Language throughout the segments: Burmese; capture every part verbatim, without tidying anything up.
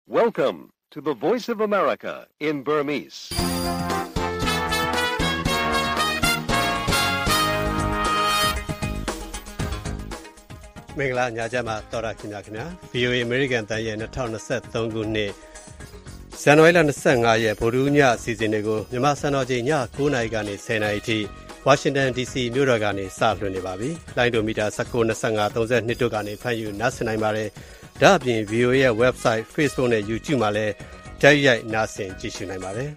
Welcome to the Voice of America in Burmese. ။မင်္ဂလာညချမ်းပါတော်ရခင်ဗျာခင်ဗျာ ဗွီအိုအေ American တန်ရဲ့၂၀၂၃ခုနှစ်ဇန်နဝါရီလ၂၅ရက်ဗုဒ္ဓဟူးညအစီအစဉ်တွေကိုမြန်မာစံတော်ချိန်ည၉နာရီကနေ၁၀နာရီထိဝါရှင်တန် ဒီစီ မြို့တော်ကနေစလွှင့်နေပါပြီ။လိုင်းဒိုမီတာ၁၉ ၂၅ ၃၂တို့ကနေဖန်ယူနားဆင်နိုင်ပါတယ်။ဒါ့အပြင် ဗွီအိုအေ ရဲ့ website, Facebook နဲ့ YouTube မှာလည်းတိုက်ရိုက်နားဆင်ကြည့်ရှုနိုင်ပါတယ်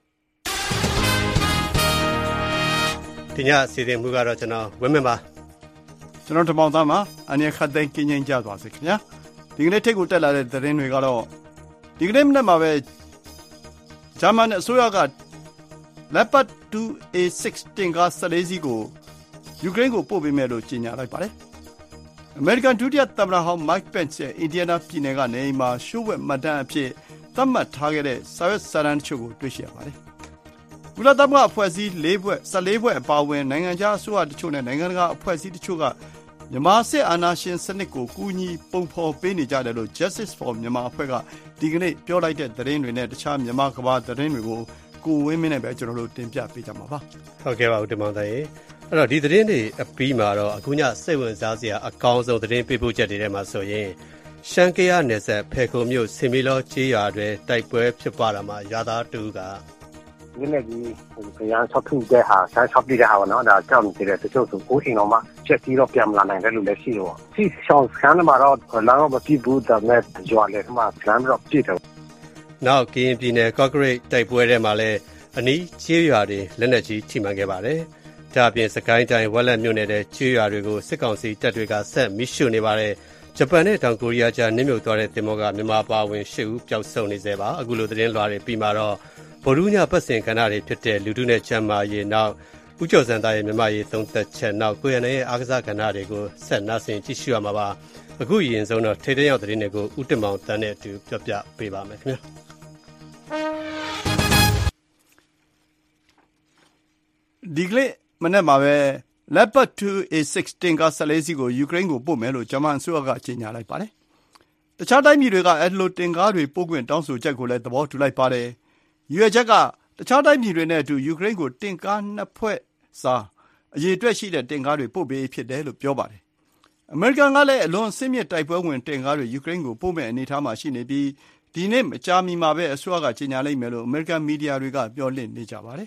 ။ဒီညအစီအစဉ်မူကတော့ကျွန်တော်ဝင်းမင်းပါကျွန်တော်တမောင်သားမှာအနည်းခတ်သိမ်းကင်းငင်းကြသွားစေခင်ဗျာဒီကနေ့ထိတ်ကိုတက်လာတဲ့သတင်းတွေကတော့ဒီကနေ့မနေ့မှာပဲဂျာမန်အစိုးရက Leopard ทู အေ စိတ် တင်ကား၁၄စီးကိုယူကရိန်းကိုပို့ပေးမယ်လို့ကြေညာလိုက်ပါတယ်အမေရိကန်ဒုတိယသမ္မတဟောင်း Mike Pence ရဲ့အင်ဒီယာနာပြည်နယ်ကနေအိမ်မှာရှိုးဝက်မှတ်တမ်းအဖြစ်သတ်မှတ်ထားခဲ့တဲ့စာရွက်စာတမ်းတချို့ကိုတွေ့ရှိရပါတယ်ကုလသမဂ္ဂအဖွဲ့အစည်း၄ဘွဲ့၁၄ဘွဲ့အပါအဝင်နိုင်ငံခြားအစိုးရတချို့နဲ့နိုင်ငံတကာအဖွဲ့အစည်းတချို့ကမြန်မာစစ်အာဏာရှင်စနစ်ကိုကူညီပုံဖော်ပေးနေကြတယ်လို့ Justice for Myanmar အဖွဲ့ကဒီကနေ့ပြောလိုက်တဲ့သတင်းတွေနဲ့တခြားမြန်မာကမ္ဘာသတင်းတွေကိုကိုဝင်းမင်းနဲ့ပဲကျွန်တော်တို့တင်ပြပေးကြမှာပါဟုတ်ကဲ့ပါဦးတင်မောင်သားရေအဲ့တော့ဒီသတင်းတွေအပြီးမှာတော့အခုညစိတ်ဝင်စားစရာအကောင်းဆုံးသတင်းပေးပို့ချက်တွေထဲမှာဆိုရင်ရှမ်းကယားနယ်စပ်ဖဲခုံမြို့စင်မီလောကျေးရွာတွင်တိုက်ပွဲဖြစ်ပွားတာမှာရွာသားတူကဒီနေ့ဒီရန်ဆော့ထုတဲ့ဟာဆန်းဆော့ပြီးတဲ့ဟာနော်ဒါကြောင့်ဒီတဲ့တချို့ဆိုကိုရှင်တော်မှာချက်ပြီးတော့ပြန်လာနိုင်တယ်လို့လည်းရှိတော့စီရှောင်းဆန်းမှာတော့လာတော့မပြဘူးဒါနဲ့ကြွားလေမှာဆန်းတော့ပြည့်တယ်နောက်ကရင်ပြည်နယ်ကော့ဂရိတ်တိုက်ပွဲထဲမှာလည်းအနီးကျေးရွာတွေလက်နက်ကြီးထိမှန်ခဲ့ပါတယ်ဒါအပြင်စကိုင်းတိုင်းဝက်လက်မြို့နယ်တဲ့ကျေးရွာတွေကိုစစ်ကောင်စီတပ်တွေကဆက်မိရှုနေပါတယ်ဂျပန်နဲ့တောင်ကိုရီးယားကြားနစ်မြုပ်သွားတဲ့တင်မောကမြန်မာပါဝင်၈ဦးပျောက်ဆုံးနေသေးပါအခုလိုသတင်းလွှာတွေပြီးမှတော့ဗိုလ်ဒူးညပတ်စင်ကဏ္ဍတွေဖြစ်တဲ့လူထုနဲ့ချမ်းမာရေးနောက်ဦးကျော်စံသားရဲ့မြန်မာရေးသုံးသက်ချက်နောက်ကိုရနေရဲ့အားကစားကဏ္ဍတွေကိုဆက်နာဆင်ကြည့်ရှုရမှာပါအခုရင်ဆုံးတော့ထိတ်တဲ့ရောက်သတင်းတွေကိုဦးတင်မောင်တန်းနဲ့အတူပြောပြပေးပါမယ်ခင်ဗျာဒီကလေးမနေ့မှာပဲ Leopard ทู အေ စိတ် တင်ကား၁၄စီးကိုယူကရိန်းကိုပို့မယ်လို့ဂျမန်အစိုးရကကြေညာလိုက်ပါတယ်တခြားတိုင်းပြည်တွေကအဲ့လိုတင်ကားတွေပို့ခွင့်တောင်းဆိုချက်ကိုလည်းသဘောတူလိုက်ပါတယ်ယူအချက်ကတခြားတိုင်းပြည်တွေနဲ့အတူယူကရိန်းကိုတင်ကားနှစ်ဖွဲ့စာအရေးအတွက်ရှိတဲ့တင်ကားတွေပို့ပေးဖြစ်တယ်လို့ပြောပါတယ်အမေရိကန်ကလည်းအလွန်အဆင့်မြင့်တိုက်ပွဲဝင်တင်ကားတွေယူကရိန်းကိုပို့မဲ့အနေအထားမှာရှိနေပြီးဒီနေ့မကြာမီမှာပဲအစိုးရကကြေညာလိုက်မယ်လို့အမေရိကန်မီဒီယာတွေကပြောလင့်နေကြပါတယ်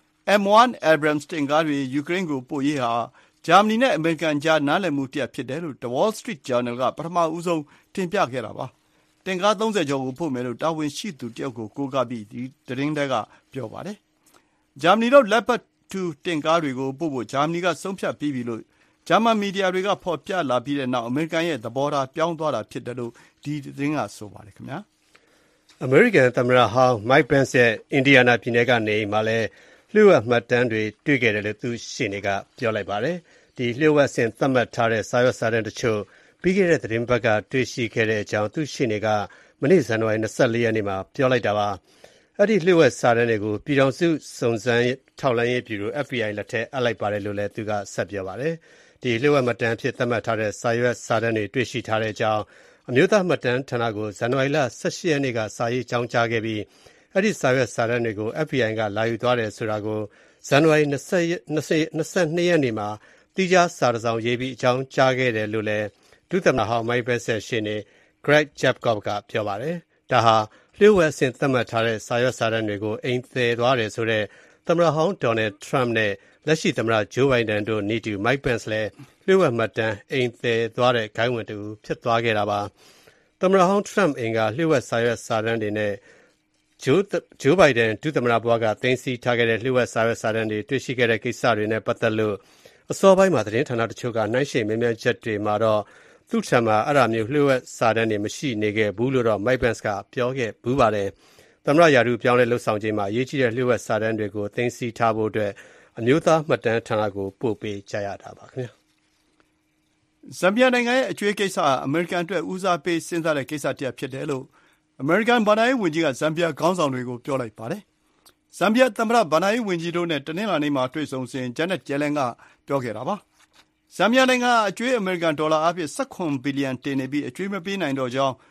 M ဝမ် Abrams တင်ကားတွေယူကရိန်းကိုပို့ရေးဟာဂျာမနီနဲ့အမေရိကန်ကြားနားလည်မှုတရပ်ဖြစ်တယ်လို့ The Wall Street Journal ကပထမဦးဆုံးတင်ပြခဲ့တာပါတင်ကား၃၀ကျော်ကိုပို့မယ်လို့တာဝန်ရှိသူတယောက်ကိုကိုးကားပြီးဒီသတင်းတွေကပြောပါတယ်ဂျာမနီတို့ Leopard ทู တင်ကားတွေကိုပို့ဖို့ဂျာမနီကဆုံးဖြတ်ပြီးပြီလို့ဂျာမန်မီဒီယာတွေကဖော်ပြလာပြီးတဲ့နောက်အမေရိကန်ရဲ့သဘောထားပြောင်းသွားတာဖြစ်တယ်လို့ဒီသတင်းကဆိုပါတယ်ခင်ဗျာအမေရိကန်သမ္မတဟောင်း Mike Pence ရဲ့အင်ဒီယာနာပြည်နယ်ကနေမှာလဲလျှို့ဝှက်မှတ်တမ်းတွေတွေ့ခဲ့တယ်လို့သူရှင်းနေကပြောလိုက်ပါတယ်ဒီလျှို့ဝှက်စင်သတ်မှတ်ထားတဲ့စာရွက်စာတမ်းတချို့ပြီးခဲ့တဲ့သတင်းပတ်ကတွေ့ရှိခဲ့တဲ့အကြောင်းသူရှင်းနေကမနေ့ဇန်နဝါရီ၂၄ရက်နေ့မှာပြောလိုက်တာပါအဲ့ဒီလျှို့ဝှက်စာတမ်းတွေကိုပြည်ထောင်စုစုံစမ်းထောက်လှမ်းရေးဗျူရို F B I လက်ထက်အပ်လိုက်ပါတယ်လို့လည်းသူကဆက်ပြောပါတယ်ဒီလျှို့ဝှက်မှတ်တမ်းဖြစ်သတ်မှတ်ထားတဲ့စာရွက်စာတမ်းတွေတွေ့ရှိထားတဲ့အကြောင်းအမျိုးသားမှတ်တမ်းဌာနကိုဇန်နဝါရီလ၁၈ရက်နေ့ကစာရေးအကြောင်းကြားခဲ့ပြီးအဲ့ဒီစာရွက်စာတမ်းတွေကို F B I ကလာယူသွားတယ်ဆိုတာကိုဇန်နဝါရီ၂၂ရက်နေ့မှာတိကျစာတစောင်ရေးပြီးအကြောင်းကြားခဲ့တယ်လို့လည်းဒုသမ္မတဟောင်း Mike Pence ရှင်းနေ Greg Jacob ကပြောပါတယ်ဒါဟာလျှို့ဝှက်အဆင့်သတ်မှတ်ထားတဲ့စာရွက်စာတမ်းတွေကိုအိမ်သယ်သွားတယ်ဆိုတဲ့သမ္မတဟောင်း Donald Trump နဲ့လက်ရှိသမ္မတ Joe Biden တို့နေတူ Mike Pence လည်းလျှို့ဝှက်မှတ်တမ်းအိမ်သယ်သွားတဲ့ဂိုင်းဝင်တူဖြစ်သွားခဲ့တာပါသမ္မတဟောင်း Trump အိမ်ကလျှို့ဝှက်စာရွက်စာတမ်းတွေနဲ့ဂျိုးဂျိုးဘိုင်ဒန်ဒုသမ္မတဘွားကသိမ်းဆည်းထားခဲ့တဲ့လျှို့ဝှက်စာရွက်စာတမ်းတွေတွေ့ရှိခဲ့တဲ့ကိစ္စတွေနဲ့ပတ်သက်လို့အစောပိုင်းမှာသတင်းဌာနတချို့ကနှိုင်းယှဉ်မေးမြန်းချက်တွေမှာတော့သူ့ထံမှာအဲ့ဒါမျိုးလျှို့ဝှက်စာတမ်းတွေမရှိနေခဲ့ဘူးလို့တော့ Mike Pence ကပြောခဲ့ဘူးပါတယ်သမ္မတရာထူးပြောင်းလဲလှုပ်ဆောင်ခြင်းမှာအရေးကြီးတဲ့လျှို့ဝှက်စာတမ်းတွေကိုသိမ်းဆည်းထားဖို့အတွက်အမျိုးသားမှတ်တမ်းဌာနကိုပို့ပေးကြရတာပါခင်ဗျာဇမ်ဘီယာနိုင်ငံရဲ့အကျွေးကိစ္စအမေရိကန်အတွက်ဦးစားပေးစဉ်းစားတဲ့ကိစ္စတစ်ဖြစ်တယ်လို့အမေရိကန်ဗဏ္ဍာရေးဝန်ကြီးကဇမ်ဘီယာခေါင်းဆောင်တွေကိုပြောလိုက်ပါတယ်။ဇမ်ဘီယာသမ္မတဗဏ္ဍာရေးဝန်ကြီးတို့နဲ့တနင်္လာနေ့မှာတွေ့ဆုံစဉ်ဂျန်နက်ဂျဲလန်ကပြောခဲ့တာပါ။ဇမ်ဘီယာနိုင်ငံအကျွေးအမေရိကန်ဒေါ်လာအဖြစ်၁၇ဘီလီယံတင်နေပြီးအကျွေးမပေးနိုင်တော့ကြောင်း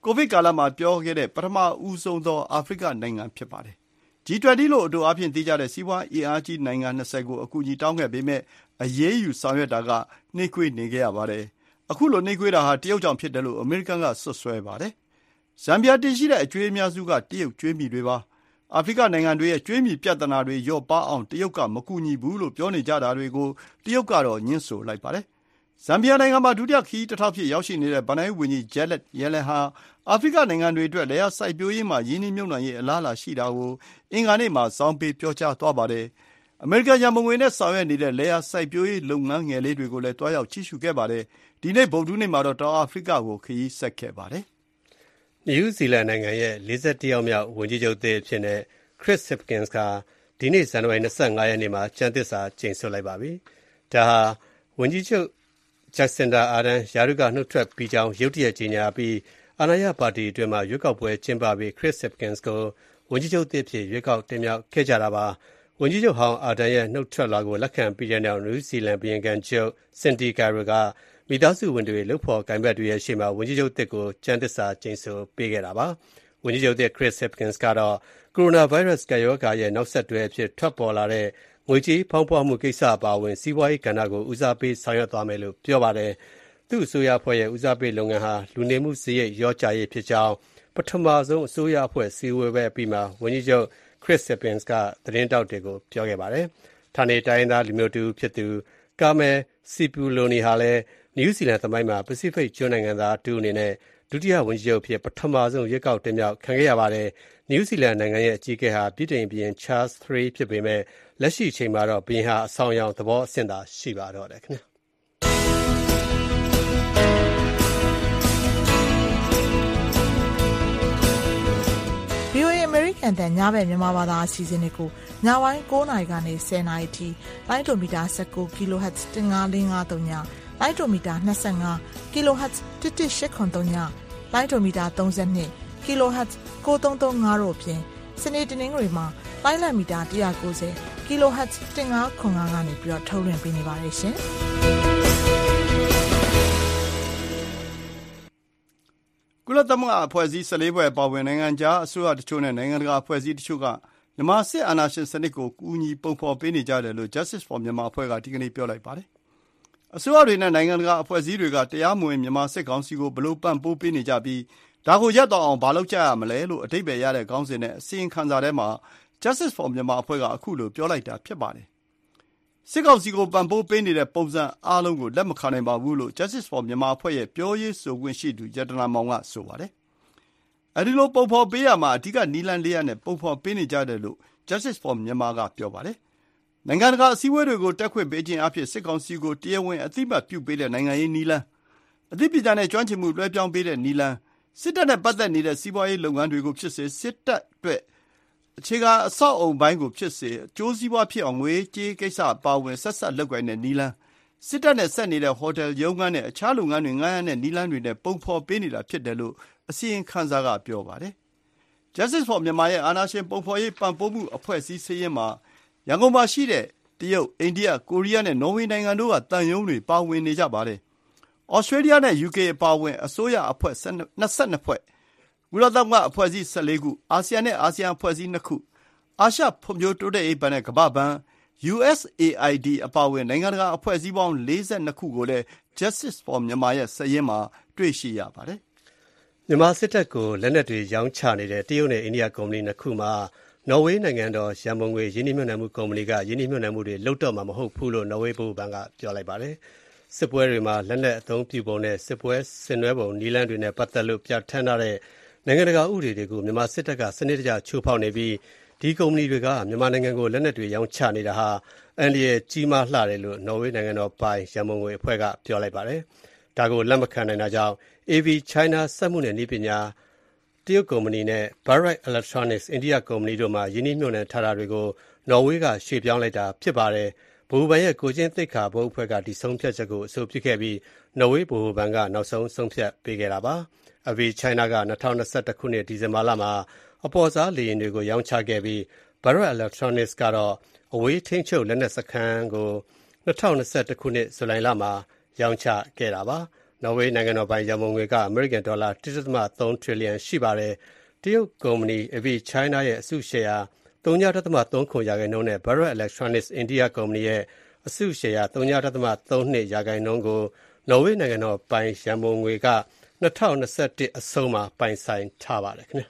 ကိုဗစ်ကာလမှာပြောခဲ့တဲ့ပထမဦးဆုံးသောအာဖရိကနိုင်ငံဖြစ်ပါတယ်။ ဂျီ twenty လို့အတူအားဖြင့်သိကြတဲ့စီးပွားအင်အားကြီးနိုင်ငံ၂၀ကိုအကူအညီတောင်းခဲ့ပေမဲ့အရေးယူဆောင်ရွက်တာကနှေးကွေးနေခဲ့ရပါတယ်။အခုလိုနှေးကွေးတာဟာတရုတ်ကြောင့်ဖြစ်တယ်လို့အမေရိကန်ကစွပ်စွဲပါတယ်။ဇမ်ဘီယာတင်ရှိတဲ့အကျွေးအများစုကတရုတ်ကျွေးမြီတွေပါ။အာဖရိကနိုင်ငံတွေရဲ့ကျွေးမြီပြဿနာတွေလျော့ပါးအောင်တရုတ်ကမကူညီဘူးလို့ပြောနေကြတာတွေကိုတရုတ်ကတော့ငြင်းဆိုလိုက်ပါတယ်။ဇမ်ဘီယာနိုင်ငံမှာဒုတိယခရီးတစ်ထောက်ဖြစ်ရောက်ရှိနေတဲ့ဗဏ္ဍာရေးဝန်ကြီး Janet Yellen ဟာအာဖရိကနိုင်ငံတွေအတွက်လယ်ယာစိုက်ပျိုးရေးမှာရင်းနှီးမြှုပ်နှံရေးအလားအလာရှိတာကိုအင်္ဂါနေ့မှာဇောင်းပေးပြောကြားသွားပါတယ်။အမေရိကန်ရန်ပုံငွေနဲ့ဆောင်ရွက်နေတဲ့လယ်ယာစိုက်ပျိုးရေးလုပ်ငန်းငယ်လေးတွေကိုလည်းတွားရောက်ကြည့်ရှုခဲ့ပါတယ်။ဒီနေ့ဗုဒ္ဓဟူးနေ့မှာတော့တောင်အာဖရိကကိုခရီးဆက်ခဲ့ပါတယ်။နယူးဇီလန်နိုင်ငံရဲ့လေးဆယ့်တစ်ယောက်မြောက်ဝန်ကြီးချုပ်သစ်အဖြစ်နဲ့ Chris Hipkins ကဒီနေ့ဇန်နဝါရီ၂၅ရက်နေ့မှာကျမ်းသစ္စာကျိန်ဆိုလိုက်ပါပြီ။ဒါဟာဝန်ကြီးချုပ် Jacinda Ardern ရာထူးကနှုတ်ထွက်ပြီးကြောင်းရုတ်တရက်ကြေညာပြီးအာဏာရပါတီအတွင်းမှာရွေးကောက်ပွဲကျင်းပပြီး Chris Hipkins ကိုဝန်ကြီးချုပ်သစ်အဖြစ်ရွေးကောက်တင်မြှောက်ခဲ့ကြတာပါ။ဝန်ကြီးချုပ်ဟောင်း Ardern ရဲ့နှုတ်ထွက်လွှာကိုလက်ခံပြီးတဲ့နောက်နယူးဇီလန်ဘုရင်ခံချုပ် Cindy Kiro ကမိသားစုဝင်တွေလုပ်ဖော်ကိုင်ဘက်တွေရဲ့ရှေ့မှာဝန်ကြီးချုပ်သစ်ကိုကျမ်းသစ္စာကျိန်ဆိုပေးခဲ့တာပါ။ဝန်ကြီးချုပ်သစ် Chris Hipkins ကတော့ကိုရိုနာဗိုင်းရပ်စ်ကပ်ရောဂါရဲ့နောက်ဆက်တွဲအဖြစ်ထွက်ပေါ်လာတဲ့ငွေကြေးဖောင်းပွမှုကိစ္စအပါအဝင်စီးပွားရေးကဏ္ဍကိုဦးစားပေးဆောင်ရွက်သွားမယ်လို့ပြောပါတယ်။သူ့အစိုးရအဖွဲ့ရဲ့ဦးစားပေးလုပ်ငန်းဟာလူနေမှုစရိတ်လျော့ကျရေးဖြစ်ကြောင်းပထမဆုံးအစိုးရအဖွဲ့စည်းဝေးပွဲအပြီးမှာဝန်ကြီးချုပ် Chris Hipkins ကသတင်းတောက်တွေကိုပြောခဲ့ပါတယ်။ဌာနေတိုင်းရင်းသားလူမျိုးတူဖြစ်သူကာမယ်စီပူလိုနီဟာလည်းနယူးဇီလန်သမိုင်းမှာပစိဖိတ်ကျွန်းနိုင်ငံသားတူအနေနဲ့ဒုတိယဝန်ကြီးချုပ်ဖြစ်ပထမဆုံးရွေးကောက်တင်မြှောက်ခံခဲ့ရပါတယ်။နယူးဇီလန်နိုင်ငံရဲ့အကြီးအကဲဟာဗြိတိန်ဘုရင် Charles သရီးဖြစ်ပေမဲ့လက်ရှိအချိန်မှာတော့ဘုရင်ဟာအဆောင်အယောင်သဘောအဆင့်သာရှိပါတော့တယ်ခင်ဗျာ။ဗွီအိုအေ American တန်ညဘက်မြန်မာဘာသာအစီအစဉ်တွေကိုညဝိုင်း၉နာရီကနေ၁၀နာရီထိလိုင်းဒိုမီတာ၁၉ kHz ၁၅၄၅၃ညလိုင်းဒိုမီတာ၂၅ kHz ၁၁၈၇၃ညလိုင်းဒိုမီတာ၃၂ kHz ၉၃၃၅တို့အပြင်စနေတနင်္ဂနွေမှာလိုင်းလံမီတာ၁၉၀ kHz ၁၅၇၅ကနေပြီးတော့ထုတ်လွှင့်ပေးနေပါတယ်ရှင်။ကုလသမဂ္ဂအဖွဲ့အစည်း၁၄ဖွဲ့ပါဝင်နိုင်ငံခြားအစိုးရတချို့နဲ့နိုင်ငံတကာအဖွဲ့အစည်းတချို့ကမြန်မာစစ်အာဏာရှင်စနစ်ကိုကူညီပုံဖော်ပေးနေကြတယ်လို့ Justice for Myanmar အဖွဲ့ကဒီကနေ့ပြောလိုက်ပါတယ်။အစိုးရတွေနဲ့နိုင်ငံတကာအဖွဲ့အစည်းတွေကတရားမဝင်မြန်မာစစ်ကောင်စီကိုဘလို့ပံ့ပိုးပေးနေကြပြီးဒါကိုရပ်တော့အောင်ဘာလုပ်ကြရမလဲလို့အဓိပ္ပာယ်ရတဲ့ခေါင်းစဉ်နဲ့အစီရင်ခံစာထဲမှာ Justice for Myanmar အဖွဲ့ကအခုလိုပြောလိုက်တာဖြစ်ပါတယ်။စစ်ကောင်စီကိုပံ့ပိုးပေးနေတဲ့ပုံစံအားလုံးကိုလက်မခံနိုင်ပါဘူးလို့ Justice for Myanmar အဖွဲ့ရဲ့ပြောရေးဆိုခွင့်ရှိသူရတနာမောင်ကဆိုပါတယ်။အဲဒီလိုပုံဖော်ပေးရမှာအဓိကနီလန်လေးရနဲ့ပုံဖော်ပေးနေကြတယ်လို့ Justice for Myanmar ကပြောပါတယ်။နိုင်ငံတကာအစည်းအဝေးတွေကိုတက်ခွင့်ပေးခြင်းအဖြစ်စစ်ကောင်စီကိုတရားဝင်အသိအမှတ်ပြုပေးတဲ့နိုင်ငံရေးနီလန်အသိပညာနဲ့ကျွမ်းကျင်မှုလွှဲပြောင်းပေးတဲ့နီလန်စစ်တပ်နဲ့ပတ်သက်နေတဲ့စီးပွားရေးလုပ်ငန်းတွေကိုဖြစ်စေစစ်တပ်အတွက်အခြေခံအဆောက်အအုံပိုင်းကိုဖြစ်စေအကျိုးစီးပွားဖြစ်အောင်ငွေကြေးကိစ္စအပါအဝင်ဆက်ဆက်လုပ်ကိုင်တဲ့နီလန်စစ်တပ်နဲ့ဆက်နေတဲ့ဟိုတယ်ရုံးခန်းနဲ့အခြားလုပ်ငန်းတွေငှားရမ်းတဲ့နီလန်တွေနဲ့ပုံဖော်ပေးနေတာဖြစ်တယ်လို့အစီရင်ခံစာကပြောပါတယ်။ Justice for Myanmar ရဲ့အာဏာရှင်ပုံဖော်ရေးပံ့ပိုးမှုအဖွဲ့အစည်းစည်းရင်းမှာရန်ကုန်မှာရှိတဲ့တရုတ်အိန္ဒိယကိုရီးယားနဲ့နော်ဝေနိုင်ငံတို့ကတန်ယုံတွေပါဝင်နေကြပါတယ်။ Australia နဲ့ ယူ ကေ အပါအဝင်အစိုးရအဖွဲ့၂၂ဖွဲ့ကုလသမဂ္ဂအဖွဲ့အစည်း၁၄ခုအာဆီယံနဲ့အာဆီယံအဖွဲ့အစည်း၂ခုအာရှဖွံ့ဖြိုးတိုးတက်ရေးဘဏ်နဲ့ကမ္ဘာ့ဘဏ် ယူ အက်စ် အေ အိုင် ဒီ အပါအဝင်နိုင်ငံတကာအဖွဲ့အစည်းပေါင်း၄၂ခုကိုလည်း Justice for Myanmar ရဲ့စာရင်းမှာတွေ့ရှိရပါတယ်။မြန်မာစစ်တပ်ကိုလက်နက်တွေရောင်းချနေတဲ့တရုတ်နဲ့အိန္ဒိယကုမ္ပဏီနှစ်ခုမှာနော်ဝေးနိုင်ငံတော်ရန်ပုံငွေရင်းနှီးမြှုပ်နှံမှုကုမ္ပဏီကရင်းနှီးမြှုပ်နှံမှုတွေလုပ်တော့မှာမဟုတ်ဘူးလို့နော်ဝေးဗဟိုဘဏ်ကပြောလိုက်ပါတယ်။စစ်ပွဲတွေမှာလက်နက်အသုံးပြုပုံနဲ့စစ်ပွဲဆင်နွှဲပုံနည်းလမ်းတွေနဲ့ပတ်သက်လို့ပြဋ္ဌာန်းထားတဲ့နိုင်ငံတကာဥပဒေတွေကိုမြန်မာစစ်တပ်ကစနစ်တကျချိုးဖောက်နေပြီးဒီကုမ္ပဏီတွေကမြန်မာနိုင်ငံကိုလက်နက်တွေရောင်းချနေတာဟာအန္တရာယ်ကြီးမားလှတယ်လို့နော်ဝေးနိုင်ငံတော်ပိုင်ရန်ပုံငွေအဖွဲ့ကပြောလိုက်ပါတယ်။ဒါကိုလက်မခံနိုင်တာကြောင့် အေ ဗီ China စက်မှုနဲ့နည်းပညာတရုတ်ကုမ္ပဏီနဲ့ Bright Electronics အိန္ဒိယကုမ္ပဏီတို့မှယင်းနှိမ့်ညွှန်ထားတာတွေကိုနော်ဝေးကရွှေ့ပြောင်းလိုက်တာဖြစ်ပါတယ်။ဗဟိုဘဏ်ရဲ့ကိုချင်းသိက္ခာဘုတ်အဖွဲ့ကဒီဆုံးဖြတ်ချက်ကိုအဆိုပြုခဲ့ပြီးနော်ဝေးဗဟိုဘဏ်ကနောက်ဆုံးဆုံးဖြတ်ပေးခဲ့တာပါ။ အဗီ China က၂၀၂၁ခုနှစ်ဒီဇင်ဘာလမှာအပေါ်စားလေယာဉ်တွေကိုရောင်းချခဲ့ပြီး Bright Electronics ကတော့အဝေးထိန်းချုပ်လက်နက်စခန်းကို၂၀၂၁ခုနှစ်ဇူလိုင်လမှာရောင်းချခဲ့တာပါ။နော်ဝေးနိုင်ငံတော်ပိုင်ရန်ပုံငွေကအမေရိကန်ဒေါ်လာ တစ်ဒသမသုံး ထရီလီယံရှိပါတယ်။တရုတ်ကုမ္ပဏီ Avi China ရဲ့အစုရှယ်ယာ သုံးဒသမသုံးခုရာခိုင်နှုန်းနဲ့ Bharat Electronics India ကုမ္ပဏီရဲ့အစုရှယ်ယာ သုံးဒသမသုံးနှစ်ရာခိုင်နှုန်းကိုနော်ဝေးနိုင်ငံတော်ပိုင်ရန်ပုံငွေက၂၀၂၁အဆုံးမှာပိုင်ဆိုင်ထားပါတယ်ခင်ဗျာ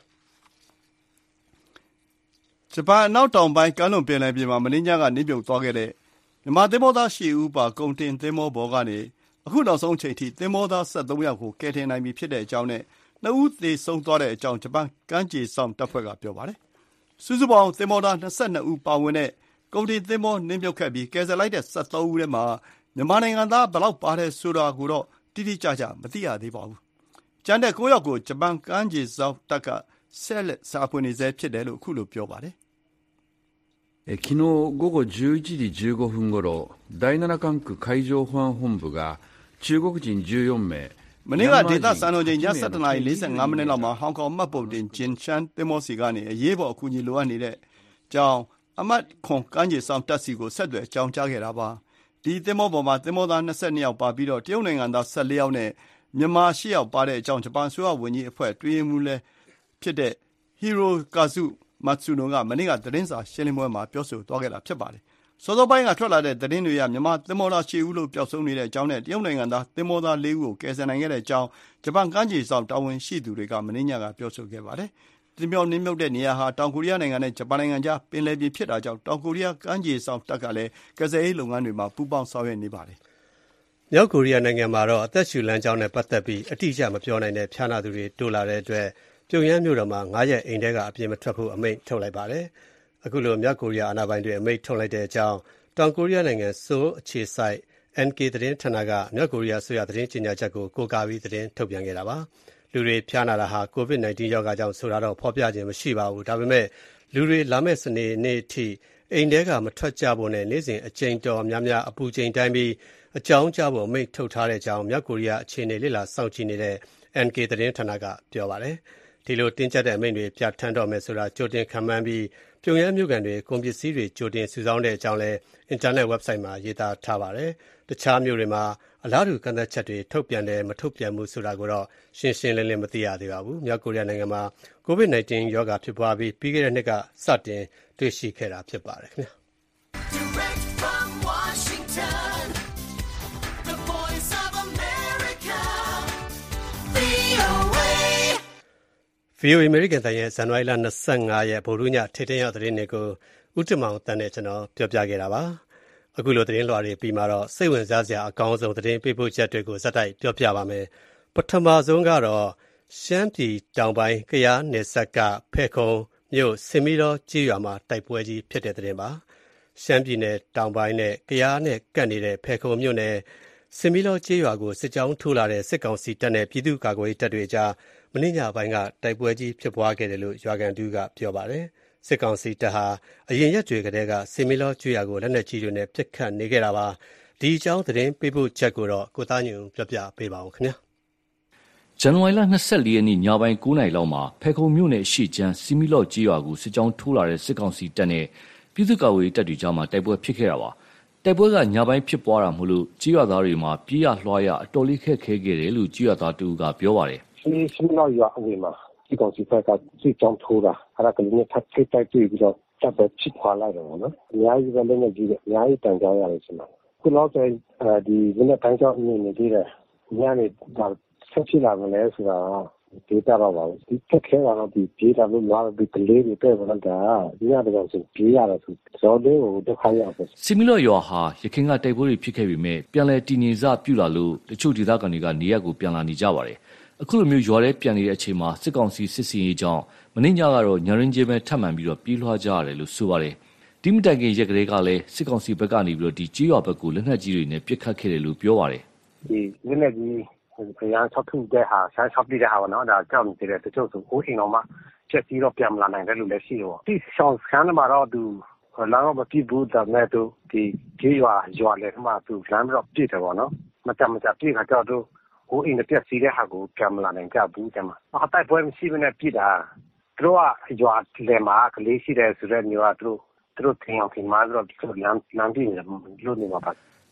ဂျပန်အနောက်တောင်ပိုင်းကမ်းလွန်ပင်လယ်ပြင်မှာမင်းညကနင်းမြုပ်သွားခဲ့တဲ့မြန်မာသင်္ဘောသားရှစ်ဦးပါကုန်တင်သင်္ဘောပေါ်ကနေအခုနောက်ဆုံးအချိန်ထိသင်္ဘောသားဆယ်သုံးယောက်ကိုကယ်တင်နိုင်ပြီဖြစ်တဲ့အကြောင်းနဲ့နှစ်ဦးသေဆုံးသွားတဲ့အကြောင်းဂျပန်ကမ်းခြေစောင့်တပ်ဖွဲ့ကပြောပါတယ်။စုစုပေါင်းသင်္ဘောသား၂၂ဦးပါဝင်တဲ့ကုန်တင်သင်္ဘောနင်းမြုပ်ခဲ့ပြီးကယ်ဆယ်လိုက်တဲ့ဆယ်သုံးဦးထဲမှာမြန်မာနိုင်ငံသားဘယ်လောက်ပါတယ်ဆိုတာကိုတော့တိတိကျကျမသိရသေးပါဘူး။ကျန်တဲ့ကိုးယောက်ကိုဂျပန်ကမ်းခြေစောင့်တပ်ကဆက်လက်ရှာဖွေနေဆဲဖြစ်တယ်လို့အခုလိုပြောပါတယ်え昨日午後じゅういちじじゅうごふんごろ、だいなな管区海上保安本部が中国人じゅうよんめい、 မနေ့ကဒေသစံတော်ချိန်ညsevenနာရီ၄၅မိနစ်လောက်မှာဟောင်ကောင်မှတ်ပုံတင်ဂျင်ချန်သင်္ဘောစီကနေအရေးပေါ်အကူအညီလိုအပ်နေတဲ့အကြောင်းအမတ်ခွန်ကမ်းခြေဆောင်တပ်စီကိုဆက်သွယ်အကြောင်းကြားခဲ့တာပါဒီသင်္ဘောပေါ်မှာသင်္ဘောသား၂၂ယောက်ပါပြီးတော့တရုတ်နိုင်ငံသား၁၄ယောက်နဲ့မြန်မာ၈ယောက်ပါတဲ့အကြောင်းဂျပန်ဆိုရဝန်ကြီးအဖွဲ့တွင်းမှုလဲဖြစ်တဲ့ဟီရိုကာဇုမတ်ဆူနိုကမနေ့ကသတင်းစာရှင်းလင်းပွဲမှာပြောဆိုသွားခဲ့တာဖြစ်ပါတယ်စောစောပိုင်းကထွက်လာတဲ့သတင်းတွေအရမြန်မာသင်္ဘောသား၈ဦးလို့ပျောက်ဆုံးနေတဲ့အကြောင်းနဲ့တရုတ်နိုင်ငံသားသင်္ဘောသား၄ဦးကိုကယ်ဆယ်နိုင်ခဲ့တဲ့အကြောင်းဂျပန်ကမ်းခြေစောင့်တာဝန်ရှိသူတွေကမနေ့ညကပြောဆိုခဲ့ပါတယ်။သင်္ဘောနင်းမြုပ်တဲ့နေရာဟာတောင်ကိုရီးယားနိုင်ငံနဲ့ဂျပန်နိုင်ငံကြားပင်လယ်ပြင်ဖြစ်တာကြောင့်တောင်ကိုရီးယားကမ်းခြေစောင့်တပ်ကလည်းကယ်ဆယ်ရေးလုပ်ငန်းတွေမှာပူးပေါင်းဆောင်ရွက်နေပါတယ်။မြောက်ကိုရီးယားနိုင်ငံမှာတော့အသက်ရှူလမ်းကြောင်းနဲ့ပတ်သက်ပြီးအတိအကျမပြောနိုင်တဲ့ဖျားနာသူတွေတိုးလာတဲ့အတွက်ပြုံယမ်းမြို့တော်မှာငါးရက်အိမ်ထဲကအပြင်မထွက်ဖို့အမိန့်ထုတ်လိုက်ပါတယ်။အခုလိုမြောက်ကိုရီးယားအာဏာပိုင်တွေအမိန့်ထုတ်လိုက်တဲ့အကြောင်းတောင်ကိုရီးယားနိုင်ငံဆိုးအခြေစိုက် အန် ကေ သတင်းဌာနကမြောက်ကိုရီးယားဆိုရသတင်းကြေညာချက်ကိုကိုးကားပြီးသတင်းထုတ်ပြန်ခဲ့တာပါ။လူတွေဖျားနာတာဟာ ကိုဗစ် ၁၉ ရောဂါကြောင့်ဆိုတာတော့ဖော်ပြခြင်းမရှိပါဘူး။ဒါပေမဲ့လူတွေလာမယ့်စနေနေ့အထိအိမ်ထဲကမထွက်ကြဖို့နဲ့နေ့စဉ်အချိန်တော်များများအပူချိန်တိုင်းပြီးအကြောင်းကြားဖို့အမိန့်ထုတ်ထားတဲ့အကြောင်းမြောက်ကိုရီးယားအခြေအနေလေ့လာစောင့်ကြည့်နေတဲ့ အန် ကေ သတင်းဌာနကပြောပါတယ်။ဒီလိုတင်းကျပ်တဲ့အမိန့်တွေပြဋ္ဌာန်းတော့မယ်ဆိုတာကြိုတင်ခန့်မှန်းပြီးပြုံယမ်းမြို့ကန်တွေကုန်ပစ္စည်းတွေကြိုတင်စုဆောင်းတဲ့အကြောင်းလည်းအင်တာနက် website မှာရေးသားထားပါတယ်။တခြားမြို့တွေမှာအလားတူကန့်သတ်ချက်တွေထုတ်ပြန်တယ်မထုတ်ပြန်ဘူးဆိုတာကိုတော့ရှင်းရှင်းလင်းလင်းမသိရသေးပါဘူး။မြောက်ကိုရီးယားနိုင်ငံမှာကိုဗစ် ၁၉ ရောဂါဖြစ်ပွားပြီးပြီးခဲ့တဲ့နှစ်ကစတင်တွေ့ရှိခဲ့တာဖြစ်ပါတယ်ခင်ဗျာ။ Direct from Washington, the voice of America, ဗွီအိုအေဗီအိုအေ American တိုင်းရဲ့ဇန်နဝါရီလ၂၅ရက်ဗုဒ္ဓညထိပ်တန်းရောက်သတင်းတွေကိုဦးတင်မောင်တန်းနဲ့ကျွန်တော်ပြောပြခဲ့တာပါ။အခုလိုသတင်းလွှာတွေပြီးမှတော့စိတ်ဝင်စားစရာအကောင်းဆုံးသတင်းပေးပို့ချက်တွေကိုဇက်တိုက်ပြောပြပါမယ်။ပထမဆုံးကတော့ရှမ်းပြည်တောင်ပိုင်းကယားနယ်စပ်ကဖဲခုံမြို့စင်မီတော်ကြေးရွာမှာတိုက်ပွဲကြီးဖြစ်တဲ့သတင်းပါ။ရှမ်းပြည်နယ်တောင်ပိုင်းနဲ့ကယားနဲ့ကပ်နေတဲ့ဖဲခုံမြို့နယ်စင်မီတော်ကြေးရွာကိုစစ်ကြောင်းထိုးလာတဲ့စစ်ကောင်စီတပ်နဲ့ပြည်သူ့ကာကွယ်ရေးတပ်တွေကြားမနေ့ညပိုင်းကတိုက်ပွဲကြီးဖြစ်ပွားခဲ့တယ်လို့ရွာကန်တူကပြောပါတယ်။စစ်ကောင်စီတပ်ဟာအရင်ရက်တွေကတည်းကစင်မီလောကျွော်ကိုလက်နက်ကြီးတွေနဲ့ပစ်ခတ်နေခဲ့တာပါ။ဒီအကြောင်းသတင်းပေးပို့ချက်ကိုတော့ကိုသားညွန့်ပြောပြပေးပါဦးခင်ဗျာ။ဇန်နဝါရီလ၂၄ရက်နေ့ညပိုင်း၉နာရီလောက်မှာဖဲခုံမြို့နယ်ရှေ့ကျန်းစင်မီလောကျွော်ကိုစစ်ကြောင်းထိုးလာတဲ့စစ်ကောင်စီတပ်နဲ့ပြည်သူ့ကာကွယ်ရေးတပ်တွေကြားမှာတိုက်ပွဲဖြစ်ခဲ့တာပါ။တိုက်ပွဲကညပိုင်းဖြစ်ပွားတာမို့လို့ကြေးရွာသားတွေမှာပြေးရလွှားရအတော်လေးခက်ခဲခဲ့တယ်လို့ကြေးရွာသားတူကပြောပါတယ်။ဒီစမီလောရွာအဝေးမှာဒီကောင်စီဘက်ကစစ်ကြောင်းထိုးတာအဲ့ဒါကလည်းထပ်ထိတိုက်တွေ့ပြီးတော့တပ်ပဲဖြစ်ခွာလိုက်တယ်ပေါ့နော်။အများကြီးပဲလည်းနေကြည့်တယ်အများကြီးတန်ကြောင်းရတယ်ဆိုတော့ခုတော့အဲဒီမနေ့တိုင်းကြောင်းနေနေသေးတယ်ညနေဒါဆက်ဖြစ်လာမလဲဆိုတာဒေတာတော့ပါဘူးဒီတက်ခဲတာတော့ဒီပြေးတာလို့လာပြီးကလေးတွေတဲ့ဘာလဲဒါဒီရတဲ့ကောင်စီပြေးရတာဆိုတော့လေးကိုဒုက္ခရောက်ပဲစင်မီလောရွာဟာရခိုင်ကတိုက်ပွဲတွေဖြစ်ခဲ့ပေမဲ့ပြန်လည်တည်ငြိမ်စပြုလာလို့တချို့ဒေသခံတွေကနေရက်ကိုပြန်လာနေကြပါတယ်အခုလိုမျိုးရွာထဲပြန်နေတဲ့အချိန်မှာစစ်ကောင်စီစစ်စင်ရေးကြောင့်မင်းညကတော့ညရင်းချင်းပဲထပ်မံပြီးတော့ပြေးလွှားကြရတယ်လို့ဆိုပါတယ်ဒီမတိုင်ခင်ရက်ကလေးကလည်းစစ်ကောင်စီဘက်ကနေပြီးတော့ဒီကြေးရွာဘက်ကိုလက်နက်ကြီးတွေနဲ့ပစ်ခတ်ခဲ့တယ်လို့ပြောပါတယ်ဒီလက်နက်ကြီးခရမ်းချောက်ထုတဲ့ဟာဆန်းချောက်ပြတဲ့ဟာနော်ဒါကြောင့်ဒီတဲ့တချို့ဆိုကိုအိမ်တော်မှာချက်ပြီးတော့ပြန်မလာနိုင်တဲ့လူလည်းရှိတော့ဒီရှောင်းစကန်မှာတော့သူလာတော့မပြဘူးဒါမဲ့သူဒီကြေးရွာရွာလည်းမှာသူလမ်းတော့ပြည့်တယ်ပေါ့နော်မတမကြပြည့်ခါတော့သူကိုအိမ်တဲ့ပြက်စီးတဲ့ဟာကိုပြန်မလာနိုင်ကြဘူးတမအတိုက်ပွဲမရှိဘဲနဲ့ပြည့်တာသူတို့ကရွာလေမှာကလေးရှိတယ်ဆိုတော့မျိုးကသူတို့သူတို့ထင်အောင်ထင်မှာတော့သူလမ်းလမ်းပြည့်နေလို့နေမှာပါဒ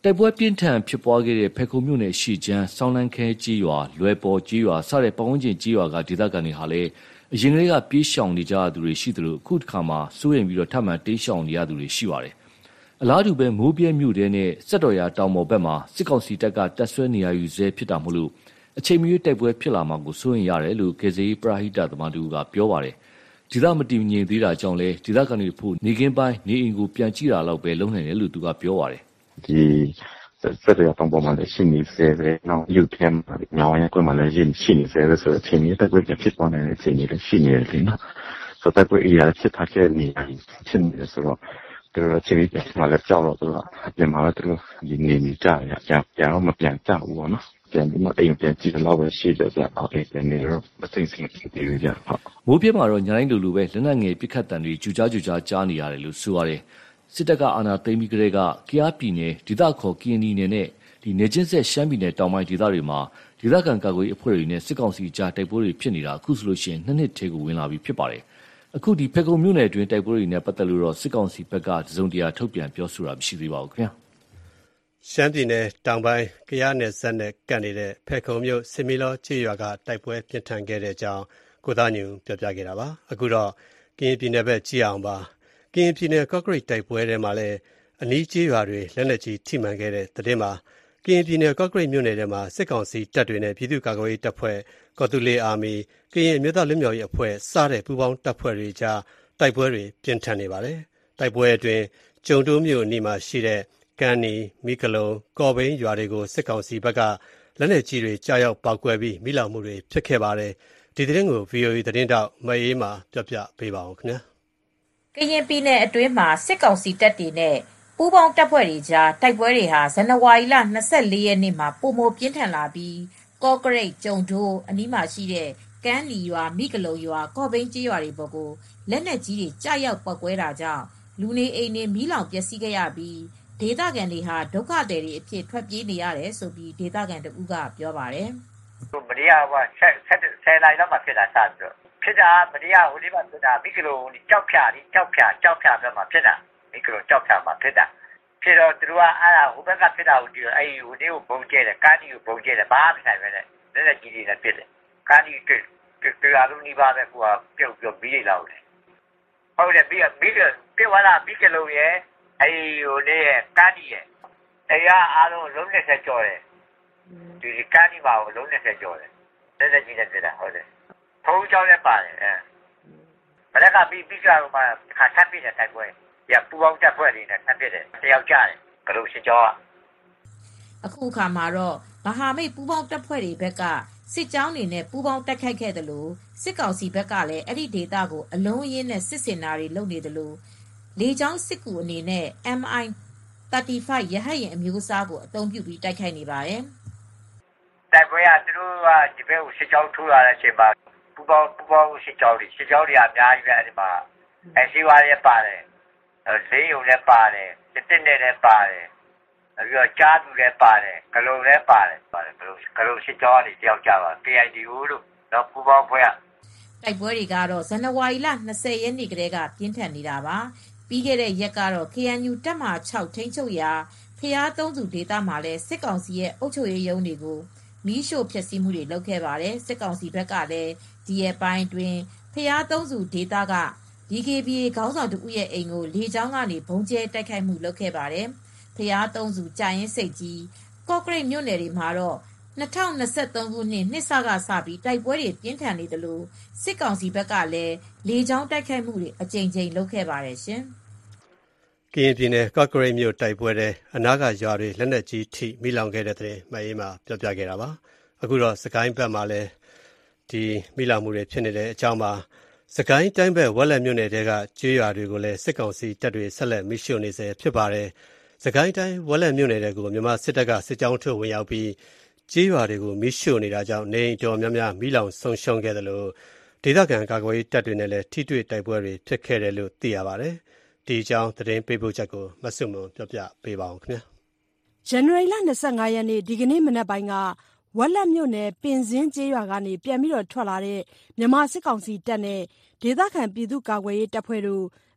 တိုက်ပွဲပြင်းထန်ဖြစ်ပွားခဲ့တဲ့ဖဲခုံမြို့နယ်ရှေ့ချမ်းဆောင်းလန်းခဲကြီးရွာလွယ်ပေါ်ကြီးရွာစတဲ့ပတ်ဝန်းကျင်ကြီးရွာကဒေသခံတွေဟာလည်းအရင်ကလေးကပြေးရှောင်နေကြရသူတွေရှိသလိုအခုတစ်ခါမှစိုးရိမ်ပြီးတော့ထပ်မံတေးရှောင်နေရသူတွေရှိပါတယ်အလားတူပဲမိုးပြဲမြို့တဲနဲ့စက်တော်ရာတောင်ပေါ်ဘက်မှာစစ်ကောင်စီတပ်ကတပ်ဆွဲနေရယူဆဲဖြစ်တာမို့လို့အချိန်မီတိုက်ပွဲဖြစ်လာမှာကိုစိုးရိမ်ရတယ်လို့ကေဇေးပရာဟိတသမားတို့ကပြောပါတယ်ဒေသမတည်ငြိမ်သေးတာကြောင့်လဲဒေသခံတွေဖို့နေကင်းပိုင်းနေအိမ်ကိုပြန်ကြည့်တာတော့ပဲလုံးနိုင်တယ်လို့သူကပြောပါတယ်ဒီစက်ရတောင်ပေါ်မှာလည်းရှိနေစေတယ်။နောက်ယူထဲမှာညောင်ရဲကွက်မှာလည်းရှိနေစေတယ်ဆိုတော့အချိန်ကြီးတက်ကွက်ဖြစ်ပေါ်နေတဲ့အချိန်ကြီးလည်းရှိနေတယ်နော်။ဆိုတော့တက်ကွက်အရာဖြစ်ထားတဲ့နေရာဖြစ်နေတယ်ဆိုတော့သူတို့အချိန်ကြီးပြန်လာကြောက်တော့သူတို့အပြင်မှာလည်းသူတို့ဒီနေနေကြရကြပြန်တော့မပြန်ကြဘူးပေါ့နော်။ပြန်ပြီးမှအိမ်ပြန်ကြည့်တော့ပဲရှိတယ်ဆိုတော့အဲ့ဒီနေတော့မသိစိမ့်သိသေးဘူးကြဟုတ်။မိုးပြမှာတော့ညာတိုင်းလူလူပဲလက်နက်ငယ်ပစ်ခတ်တံတွေကြူကြားကြူကြားကြားနေရတယ်လို့ဆိုရတယ်။စစ်တပ်ကအာဏာသိမ်းပြီးကတည်းကကယားပြည်နယ်ဒေသခေါ်ကရင်ပြည်နယ်နဲ့ဒီနေချင်းဆက်ရှမ်းပြည်နယ်တောင်ပိုင်းဒေသတွေမှာဒေသခံကာကွယ်ရေးအဖွဲ့တွေနဲ့စစ်ကောင်စီကြားတိုက်ပွဲတွေဖြစ်နေတာအခုဆိုလို့ရှိရင်နှစ်နှစ်ထဲကိုဝင်လာပြီဖြစ်ပါတယ်။အခုဒီဖဲခုံမြို့နယ်အတွင်းတိုက်ပွဲတွေနဲ့ပတ်သက်လို့တော့စစ်ကောင်စီဘက်ကတစုံတရာထုတ်ပြန်ပြောဆိုတာမရှိသေးပါဘူးခင်ဗျာ။ရှမ်းပြည်နယ်တောင်ပိုင်းကယားနယ်စပ်နဲ့ကပ်နေတဲ့ဖဲခုံမြို့စင်မီလောကျေးရွာကတိုက်ပွဲပြင်းထန်ခဲ့တဲ့အကြောင်းကိုသားညူပြောပြခဲ့တာပါ။အခုတော့ကရင်ပြည်နယ်ဘက်ကြည့်အောင်ပါ။ကရင်ပြည်နယ်ကော့ကရိတ်တိုက်ပွဲထဲမှာလည်းအနီးကျေးရွာတွေလက်နက်ကြီးထိမှန်ခဲ့တဲ့တဲ့မှာကရင်ပြည်နယ်ကော့ကရိတ်မြို့နယ်ထဲမှာစစ်ကောင်စီတပ်တွေနဲ့ပြည်သူ့ကာကွယ်ရေးတပ်ဖွဲ့ကော်တူလေးအာမီကရင်အမျိုးသားလွတ်မြောက်ရေးအဖွဲ့စတဲ့ပူးပေါင်းတပ်ဖွဲ့တွေကြားတိုက်ပွဲတွေပြင်းထန်နေပါတယ်။တိုက်ပွဲအတွင်းကျုံတိုးမြို့အနီးမှာရှိတဲ့ကန်နီမိကလုံကော်ဘိန်းရွာတွေကိုစစ်ကောင်စီဘက်ကလက်နက်ကြီးတွေကြားရောက်ပောက်ကွဲပြီးမိလောင်မှုတွေဖြစ်ခဲ့ပါတယ်။ဒီသတင်းကို ဗွီအိုအေ သတင်းတောက်မအေးမာပြောပြပေးပါဦးခင်ဗျာ။ကရင်ပြည်နယ်အတွင်းမှာစစ်ကောင်စီတပ်တွေနဲ့ပူးပေါင်းတပ်ဖွဲ့တွေကြားတိုက်ပွဲတွေဟာဇန်နဝါရီလ၂၄ရက်နေ့မှာပုံမပြင်းထန်လာပြီးကော့ကရိတ်ကျုံတိုးအနီးမှာရှိတဲ့ကမ်းနီရွာမိကလုံရွာကော့ဘိန်းကျေးရွာတွေပေါ်ကိုလက်နက်ကြီးတွေကြားရောက်ပောက်ကွဲတာကြောင့်လူနေအိမ်တွေမီးလောင်ပျက်စီးခဲ့ရပြီးဒေသခံတွေဟာဒုက္ခသည်တွေအဖြစ်ထွက်ပြေးနေရတယ်ဆိုပြီးဒေသခံတဦးကပြောပါတယ်။မနေ့ကဆယ်နာရီလောက်မှဖြစ်တာစပြီးတော့ဖြစ်တာမနေ့ကဟိုလေးမှဖြစ်တာမိကလုံကြောက်ဖြာကြောက်ဖြာကြောက်ဖြာဘက်မှာဖြစ်တာမိကလုံကြောက်ဖြာမှာဖြစ်တာဖြစ်တော့သူတို့ကအဲ့ဒါဟိုဘက်ကဖြစ်တာကိုဒီအဲ့ဟိုနေ့ကိုပုံကျဲတယ်ကားကြီးကိုပုံကျဲတယ်ဘာမှမဆိုင်ပဲနဲ့လက်လက်ကြီးတွေနဲ့ဖြစ်တယ်ကားကြီးတွေ့တွေ့အားလုံးနှိပါပဲကိုကပြုတ်ပြုတ်ပြီးလောက်တယ်ဟုတ်တယ်ပြီးပြီးပြေဝလာပြီးကလုံးရဲ့အဲ့ဟိုနေ့ကားကြီးရဲ့တရားအားလုံးလုံးနဲ့ဆက်ကြော်တယ်ဒီကားကြီးပါကိုလုံးနဲ့ဆက်ကြော်တယ်လက်လက်ကြီးနဲ့ဖြစ်တာဟုတ်တယ်ဖုံးကြောင်းနဲ့ပါတယ်အဲမနေ့ကပြီးပြီးကတော့မှခါဆက်ပြီးတဲ့တိုက်ပွဲရပူပေါင်းတပ်ဖွဲ့တွေနဲ့ဆက်ဖြစ်တယ်တယောက်ကြတယ်ဘလို့ရှင်းကြောအခုအခါမှာတော့မဟာမိတ်ပူပေါင်းတပ်ဖွဲ့တွေဘက်ကစစ်ကြောင်းတွေနဲ့ပူပေါင်းတက်ခိုက်ခဲ့တယ်လို့စစ်ကောင်စီဘက်ကလည်းအဲ့ဒီဒေသကိုအလုံးအရင်းနဲ့စစ်စင်တာတွေလုပ်နေတယ်လို့လေကြောင်းစစ်ကူအနေနဲ့ M I သတ်တီဖိုက် ရဟတ်ယာဉ်အမျိုးအစားကိုအသုံးပြုပြီးတိုက်ခိုက်နေပါတယ်တိုက်ပွဲကသူတို့ကဒီဘက်ကိုစစ်ကြောင်းထိုးလာတဲ့အချိန်မှာပူပေါင်းပူပေါင်းစစ်ကြောင်းတွေစစ်ကြောင်းတွေအများကြီးပဲအဲ့ဒီမှာအစီဝါရဲပါတယ်ဈေးရုံလည်းပါတယ်စစ်တက်နဲ့လည်းပါတယ်ပြီးတော့ကြားသူလည်းပါတယ်ကလုံလည်းပါတယ်ပါတယ်ကလုံကလုံစစ်ကြောင်းတွေတယောက်ကြပါ P I D O လို့တော့ပူပေါင်းဖွဲ့တိုက်ပွဲတွေကတော့ဇန်နဝါရီလ၂၀ရက်နေ့ကတည်းကပြင်းထန်နေတာပါပြီးခဲ့တဲ့ရက်ကတော့ K N U တပ်မဟာ၆ထိန်းချုပ်ရာဖျားသုံးစုဒေသမှာလည်းစစ်ကောင်စီရဲ့အုပ်ချုပ်ရေးရုံးတွေကိုမီးရှို့ဖျက်ဆီးမှုတွေလုပ်ခဲ့ပါတယ်စစ်ကောင်စီဘက်ကလည်းဒီရက်ပိုင်းတွင်ဖျားသုံးစုဒေသက D K B A ခေါင်းဆောင်တဦးရဲ့အိမ်ကိုလေကြောင်းကနေဘုံကျဲတိုက်ခိုက်မှုလုပ်ခဲ့ပါတယ်ဖျားသုံးစုကြာရင်စိတ်ကြီးကော့ကရိတ်မြို့နယ်တွေမှာတော့၂၀၂၃ခုနှစ်နှစ်စကစပြီးတိုက်ပွဲတွေပြင်းထန်နေတယ်လို့စစ်ကောင်စီဘက်ကလည်းလေကြောင်းတိုက်ခိုက်မှုတွေအကြိမ်ကြိမ်လုပ်ခဲ့ပါတယ်ရှင်ကရင်ပြည်နယ်ကော့ကရိတ်မြို့တိုက်ပွဲတဲ့အနာကရွာတွေလက်နက်ကြီးထိမိလောင်ခဲ့တဲ့တဲ့မှအေးမှာပြောပြခဲ့တာပါအခုတော့စကိုင်းဘက်မှာလည်းဒီမိလောင်မှုတွေဖြစ်နေတဲ့အကြောင်းမှာစကိုင်းတိုင်းဘက်ဝက်လက်မြို့နယ်တဲကကျေးရွာတွေကိုလည်းစစ်ကောင်စီတပ်တွေဆက်လက်မိရှို့နေစေဖြစ်ပါတယ်စကိုင်းတိုင်းဝက်လက်မြို့နယ်တဲကိုမြန်မာစစ်တပ်ကစစ်ကြောင်းထုတ်ဝင်ရောက်ပြီးကျေးရွာတွေကိုမိရှို့နေတာကြောင့်နေအိမ်တော်များများမိလောင်ဆုံးရှုံးခဲ့တယ်လို့ဒေသခံကာကွယ်ရေးတပ်တွေနဲ့လည်းထိတွေ့တိုက်ပွဲတွေဖြစ်ခဲ့တယ်လို့သိရပါတယ်ဒီအကြောင်းသတင်းပေးပို့ချက်ကိုမဆုမွန်ပြောပြပေးပါဦးခင်ဗျာဇန်နဝါရီလ၂၅ရက်နေ့ဒီကနေ့မနက်ပိုင်းကဝက်လက်မြို့နယ်ပင်စင်းကျေးရွာကနေပြန်ပြီးထွက်လာတဲ့မြန်မာစစ်ကောင်စီတပ်နဲ့ဒေသခံပြည်သူ့ကာကွယ်ရေးတပ်ဖွဲ့တို့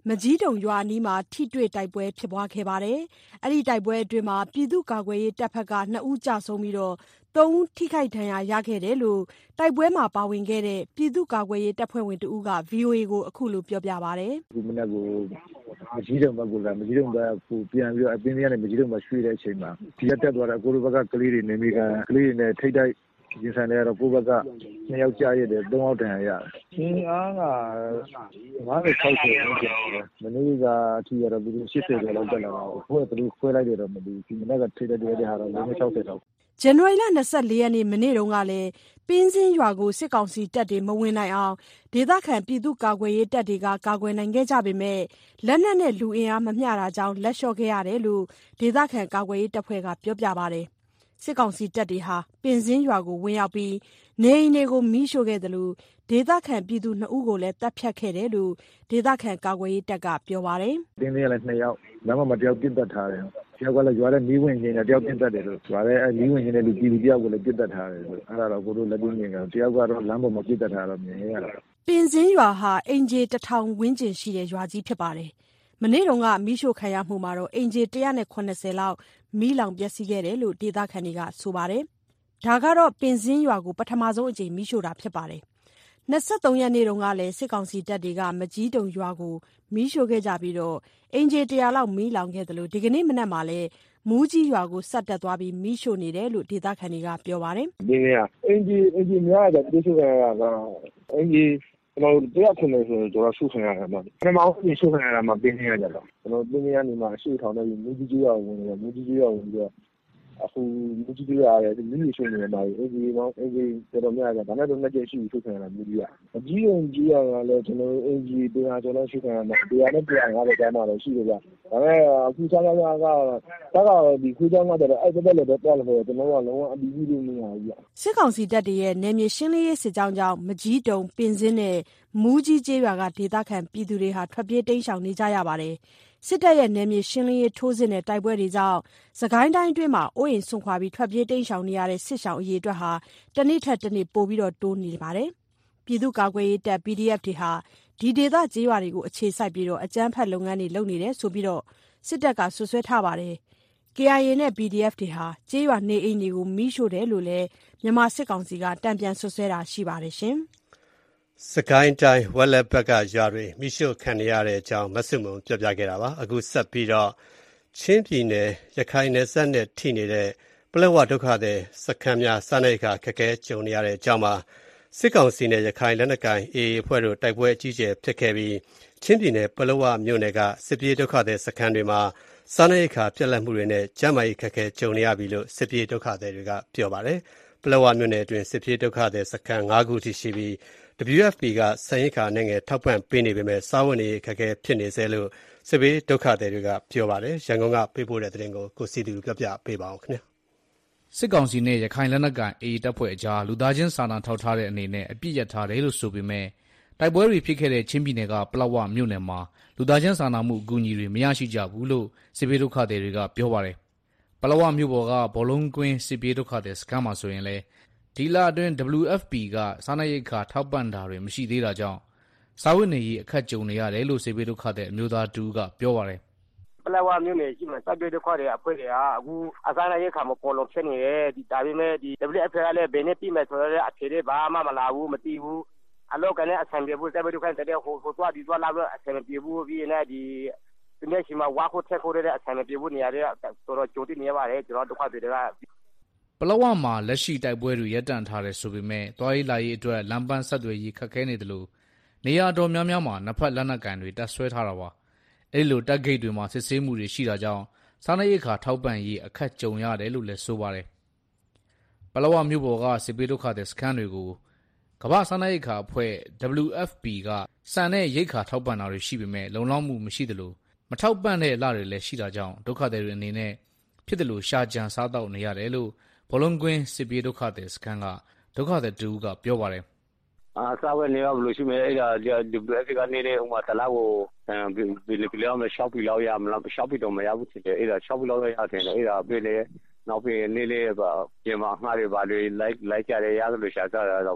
မကြီးတုံရွာအနီးမှာထိတွေ့တိုက်ပွဲဖြစ်ပွားခဲ့ပါတယ်။အဲဒီတိုက်ပွဲအတွင်းပြည်သူ့ကာကွယ်ရေးတပ်ဘက်ကနှစ်ဦးကျဆုံးပြီးသုံးဦးထိခိုက်ဒဏ်ရာရခဲ့တယ်လို့တိုက်ပွဲမှာပါဝင်ခဲ့တဲ့ပြည်သူ့ကာကွယ်ရေးတပ်ဖွဲ့ဝင်တဦးက ဗွီအိုအေ ကိုအခုလိုပြောပြပါတယ်။ဒီမနေ့ကမကြီးတုံဘက်ကလာမကြီးတုံဘက်ကိုပြန်ပြီးအပင်းကနေမကြီးတုံမှာရွှေ့တဲ့အချိန်မှာဒီရက်တက်သွားတာကိုလိုဘက်ကကလေးတွေနေမိကန်ကလေးတွေနဲ့ထိတ်တိုက်ရင်ဆိုင်နေရတော့ကိုဘက်ကနှစ်ယောက်ကြားရတယ်သုံးယောက်တန်ရရတယ်။ချင်းအားကငါး၆၀လောက်ကျတယ်။မနေ့ကအထိရတော့ဘူး၈၀ကျော်လောက်တက်လာတာ။ဘုရားသူခွဲလိုက်တယ်တော့မသိဘူး။ဒီမနေ့ကထိတ်တိုက်တဲ့ဟာတော့၆၀လောက်ဇန်နဝါရီလ၂၄ရက်နေ့မနေ့တုန်းကလည်းပင်းစင်းရွာကိုစစ်ကောင်စီတပ်တွေမဝင်နိုင်အောင်ဒေသခံပြည်သူ့ကာကွယ်ရေးတပ်တွေကကာကွယ်နိုင်ခဲ့ကြပေမဲ့လက်နက်နဲ့လူအင်အားမမျှတာကြောင့်လက်လျှော့ခဲ့ရတယ်လို့ဒေသခံကာကွယ်ရေးတပ်ဖွဲ့ကပြောပြပါတယ်။စစ်ကောင်စီတပ်တွေဟာပင်းစင်းရွာကိုဝင်ရောက်ပြီးနေအိမ်တွေကိုမီးရှို့ခဲ့တယ်လို့ဒေသခံပြည်သူနှစ်ဦးကိုလည်းတပ်ဖြတ်ခဲ့တယ်လို့ဒေသခံကာကွယ်ရေးတပ်ကပြောပါတယ်။တင်းလေးကလည်းနှစ်ယောက်လမ်းမှာတယောက်ပြစ်တတ်ထားတယ်။တယောက်ကလည်းရွာတဲ့မီးဝင်ချင်းနဲ့တယောက်ပြစ်တတ်တယ်လို့ရွာတဲ့အဲမီးဝင်ချင်းနဲ့လူပြည်သူတယောက်ကိုလည်းပြစ်တတ်ထားတယ်လို့အဲ့ဒါတော့ကိုတို့လက်တွေ့မြင်ကြတယောက်ကတော့လမ်းပေါ်မှာပြစ်တတ်ထားတော့မြင်ရတာ။ပင်စင်းရွာဟာအင်ဂျီတစ်ထောင်ဝန်းကျင်ရှိတဲ့ရွာကြီးဖြစ်ပါတယ်။မနေ့တုန်းကမီးရှို့ခံရမှုမှာတော့အင်ဂျီ၁၇၀လောက်မီးလောင်ပျက်စီးခဲ့တယ်လို့ဒေသခံတွေကဆိုပါတယ်။ဒါကတော့ပင်စင်းရွာကိုပထမဆုံးအကြိမ်မီးရှို့တာဖြစ်ပါတယ်။၂၃ရက်နေ့တုန်းကလည်းစစ်ကောင်စီတပ်တွေကမကြီးတုံရွာကိုမီးရှို့ခဲ့ကြပြီးတော့အင်ဂျီ၁၀၀လောက်မီးလောင်ခဲ့တယ်လို့ဒီကနေ့မနက်မှာလည်းမူးကြီးရွာကိုဆက်တက်သွားပြီးမီးရှို့နေတယ်လို့ဒေသခံတွေကပြောပါတယ်။ဒီနေ့ကအင်ဂျီအင်ဂျီများတဲ့တိကျရတာကအင်ဂျီကျွန်တော်တို့တရားခွင့်လို့ဆိုတော့ကျွန်တော်ဆုခံရတာမှာပထမဆုံးဆုခံရတာမှာပြင်းနေရကြတော့ကျွန်တော်ပြင်းနေရနေမှာအရှိထောင်နေပြီးမူးကြီးရွာဝင်တယ်မူးကြီးရွာဝင်ပြီးတော့အခုမူကြီးကြီးရတယ်ဒီလူရှိနေမှာအင်ဂျီမောင်းအင်ဂျီတော်တော်များတယ်ဒါနဲ့တော့လက်ကျရှိထုတ်ခံရတာမျိုးကြီးရအကြီးအကြီးရလည်းကျွန်တော်အင်ဂျီတရားကျော်လို့ရှိခံရမှာတရားနဲ့တရားငါးတဲ့ကျမ်းမှာတော့ရှိတယ်ဗျဒါပေမဲ့အခုစားစားကကဒီခွေးချောင်းကတော့အဲ့ဒါလည်းတော့တော်လို့ကျွန်တော်ကလုံးဝအပြီးကြီးလို့မရဘူးဗျစစ်ကောင်စီတပ်တွေရဲ့နယ်မြေရှင်းလင်းရေးစစ်ကြောင်းကြောင့်မကြီးတုံပင်စင်းနဲ့မူးကြီးကျေးရွာကဒေသခံပြည်သူတွေဟာထွက်ပြေးတိမ်းရှောင်နေကြရပါတယ်စစ်တပ်ရဲ့နယ်မြေရှင်းလင်းရေးထိုးစစ်နဲ့တိုက်ပွဲတွေကြောင့်စကိုင်းတိုင်းအတွင်းမှာအိုးအိမ်ဆွန့်ခွာပြီးထွက်ပြေးတိမ်းရှောင်နေရတဲ့စစ်ရှောင်အရေအတွက်ဟာတနေ့ထက်တနေ့ပိုပြီးတိုးနေပါတယ်။ပြည်သူ့ကာကွယ်ရေးတပ် ပီဒီအက်ဖ် တွေဟာဒီဒေသကျေးရွာတွေကိုအခြေစိုက်ပြီးအကြမ်းဖက်လုပ်ငန်းတွေလုပ်နေတယ်ဆိုပြီးစစ်တပ်ကစွပ်စွဲထားပါတယ်။ ကေအိုင်အေ နဲ့ ပီဒီအက်ဖ် တွေဟာကျေးရွာနေအိမ်တွေကိုမီးရှို့တယ်လို့လည်းမြန်မာစစ်ကောင်စီကတန်ပြန်စွပ်စွဲတာရှိပါတယ်။စကိုင်းတိုင်းဝက်လက်ဘက်ကရွာတွေမီးရှို့ခံရတဲ့အကြောင်းမဆုမွန်ပြောပြခဲ့တာပါအခုဆက်ပြီးတော့ချင်းပြည်နယ်ရခိုင်နယ်စပ်နဲ့ထိနေတဲ့ပလက်ဝဒုက္ခသည်စခန်းများစားနပ်ရိက္ခာခက်ခဲကြုံနေရတဲ့အကြောင်းမှာစစ်ကောင်စီနဲ့ရခိုင်လက်နက်ကိုင် အေအေ အဖွဲ့တို့တိုက်ပွဲအကြီးအကျယ်ဖြစ်ခဲ့ပြီးချင်းပြည်နယ်ပလက်ဝမြို့နယ်ကစစ်ပြေးဒုက္ခသည်စခန်းတွေမှာစားနပ်ရိက္ခာပြတ်လတ်မှုတွေနဲ့ကျန်းမာရေးခက်ခဲကြုံနေရပြီလို့စစ်ပြေးဒုက္ခသည်တွေကပြောပါတယ်ပလက်ဝမြို့နယ်အတွင်းစစ်ပြေးဒုက္ခသည်စခန်း၅ခုထိရှိပြီးဒဘလျူ အက်ဖ် ပီ ကဆန်ရိက္ခာနဲ့ငယ်ထောက်ပံ့ပေးနေပေမဲ့စားဝတ်နေရေးခက်ခဲဖြစ်နေစေလို့စစ်ဘေးဒုက္ခသည်တွေကပြောပါတယ်ရန်ကုန်ကပေးပို့တဲ့သတင်းကိုကိုစီသူပြောပြပေးပါအောင်ခင်ဗျာစစ်ကောင်စီနဲ့ရခိုင်လက်နက်ကိုင် အေအေ တပ်ဖွဲ့အကြားလူသားချင်းစာနာထောက်ထားတဲ့အနေနဲ့အပြစ်ရထားတယ်လို့ဆိုပေမဲ့တိုက်ပွဲတွေဖြစ်ခဲ့တဲ့ချင်းပြည်နယ်ကပလက်ဝမြို့နယ်မှာလူသားချင်းစာနာမှုအကူအညီတွေမရရှိကြဘူးလို့စစ်ဘေးဒုက္ခသည်တွေကပြောပါတယ်ပလက်ဝမြို့ပေါ်ကဘောလုံးကွင်းစစ်ဘေးဒုက္ခသည်စခန်းမှာဆိုရင်လည်းဒီလအတွင်း ဒဘလျူ အက်ဖ် ပီ ကစားနပ်ရိက္ခာထောက်ပံ့တာတွေမရှိသေးတာကြောင့်စားဝတ်နေရေးအခက်ကြုံနေရတယ်လို့စစ်ဘေးဒုက္ခသည်အမျိုးသားတူကပြောပါတယ်ပလက်ဝမြို့နယ်ရှိမှစတဲ့ဒုက္ခတွေအဖွဲ့တွေကအခုအစားအရိက္ခာမပေါ်လို့ဖြစ်နေတယ်ဒီဒါပေမဲ့ဒီ ဒဘလျူ အက်ဖ် ကလည်းဘယ်နဲ့ပြည်မယ်ဆိုတော့အဖြေတွေဘာမှမလာဘူးမသိဘူးအလောက်ကလည်းအဆင်ပြေဖို့စတဲ့ဒုက္ခတွေဟိုဟိုသွားဒီသွားလာလို့အဆင်ပြေဖို့ပြီးနေဒီဒီနေ့ရှိမှဝါခုထက်ခိုးတဲ့အဆင်ပြေဖို့နေရာတွေတော်တော်ကြိုတင်နေပါတယ်ကျွန်တော်ဒုက္ခတွေကပလက်ဝမှာလက်ရှိတိုက်ပွဲတွေရပ်တန့်ထားတယ်ဆိုပေမဲ့သွားရေးလာရေးအတွက်လမ်းပန်းဆက်သွယ်ရေးခက်ခဲနေတယ်လို့နေရာတော်များများမှာနှစ်ဖက်လက်နက်ကန်တွေတပ်ဆွဲထားတာပါအဲဒီလိုတပ်ဂိတ်တွေမှာစစ်ဆေးမှုတွေရှိတာကြောင့်စားနပ်ရိက္ခာထောက်ပံ့ရေးအခက်ကြုံရတယ်လို့လည်းဆိုပါတယ်ပလက်ဝမြို့ပေါ်ကစစ်ဘေးဒုက္ခသည်စခန်းတွေကိုကမ္ဘာစားနပ်ရိက္ခာအဖွဲ့ ဒဘလျူ အက်ဖ် ပီ ကစံတဲ့ရိက္ခာထောက်ပံ့တာတွေရှိပေမဲ့လုံလောက်မှုမရှိသလိုမထောက်ပံ့တဲ့လတွေလည်းရှိတာကြောင့်ဒုက္ခသည်တွေအနေနဲ့ဖြစ်တယ်လို့ရှာကြံစားတော့နေရတယ်လို့ဘောလုံးကွင်းစစ်ပြေးဒုက္ခသည်စခန်းကဒုက္ခသည်တူကပြောပါတယ်အာစားဝယ်နေရဘလို့ရှိမယ်အဲ့ဒါ ဒဘလျူ အက်ဖ် ကနေတဲ့ဟိုမှာတလားကိုဘယ်လိုပြလို့မလဲရှောက်ပြီးလောက်ရမလားရှောက်ပြီးတော့မရဘူးဖြစ်တယ်အဲ့ဒါရှောက်ပြီးလောက်ရတယ်အဲ့ဒါပြည့်လေနောက်ပြည့်နေလေပါပြင်မှာငှားရပါလေလိုက်လိုက်ကြတယ်ရတယ်လို့ရှာကြရတော့ပေါ့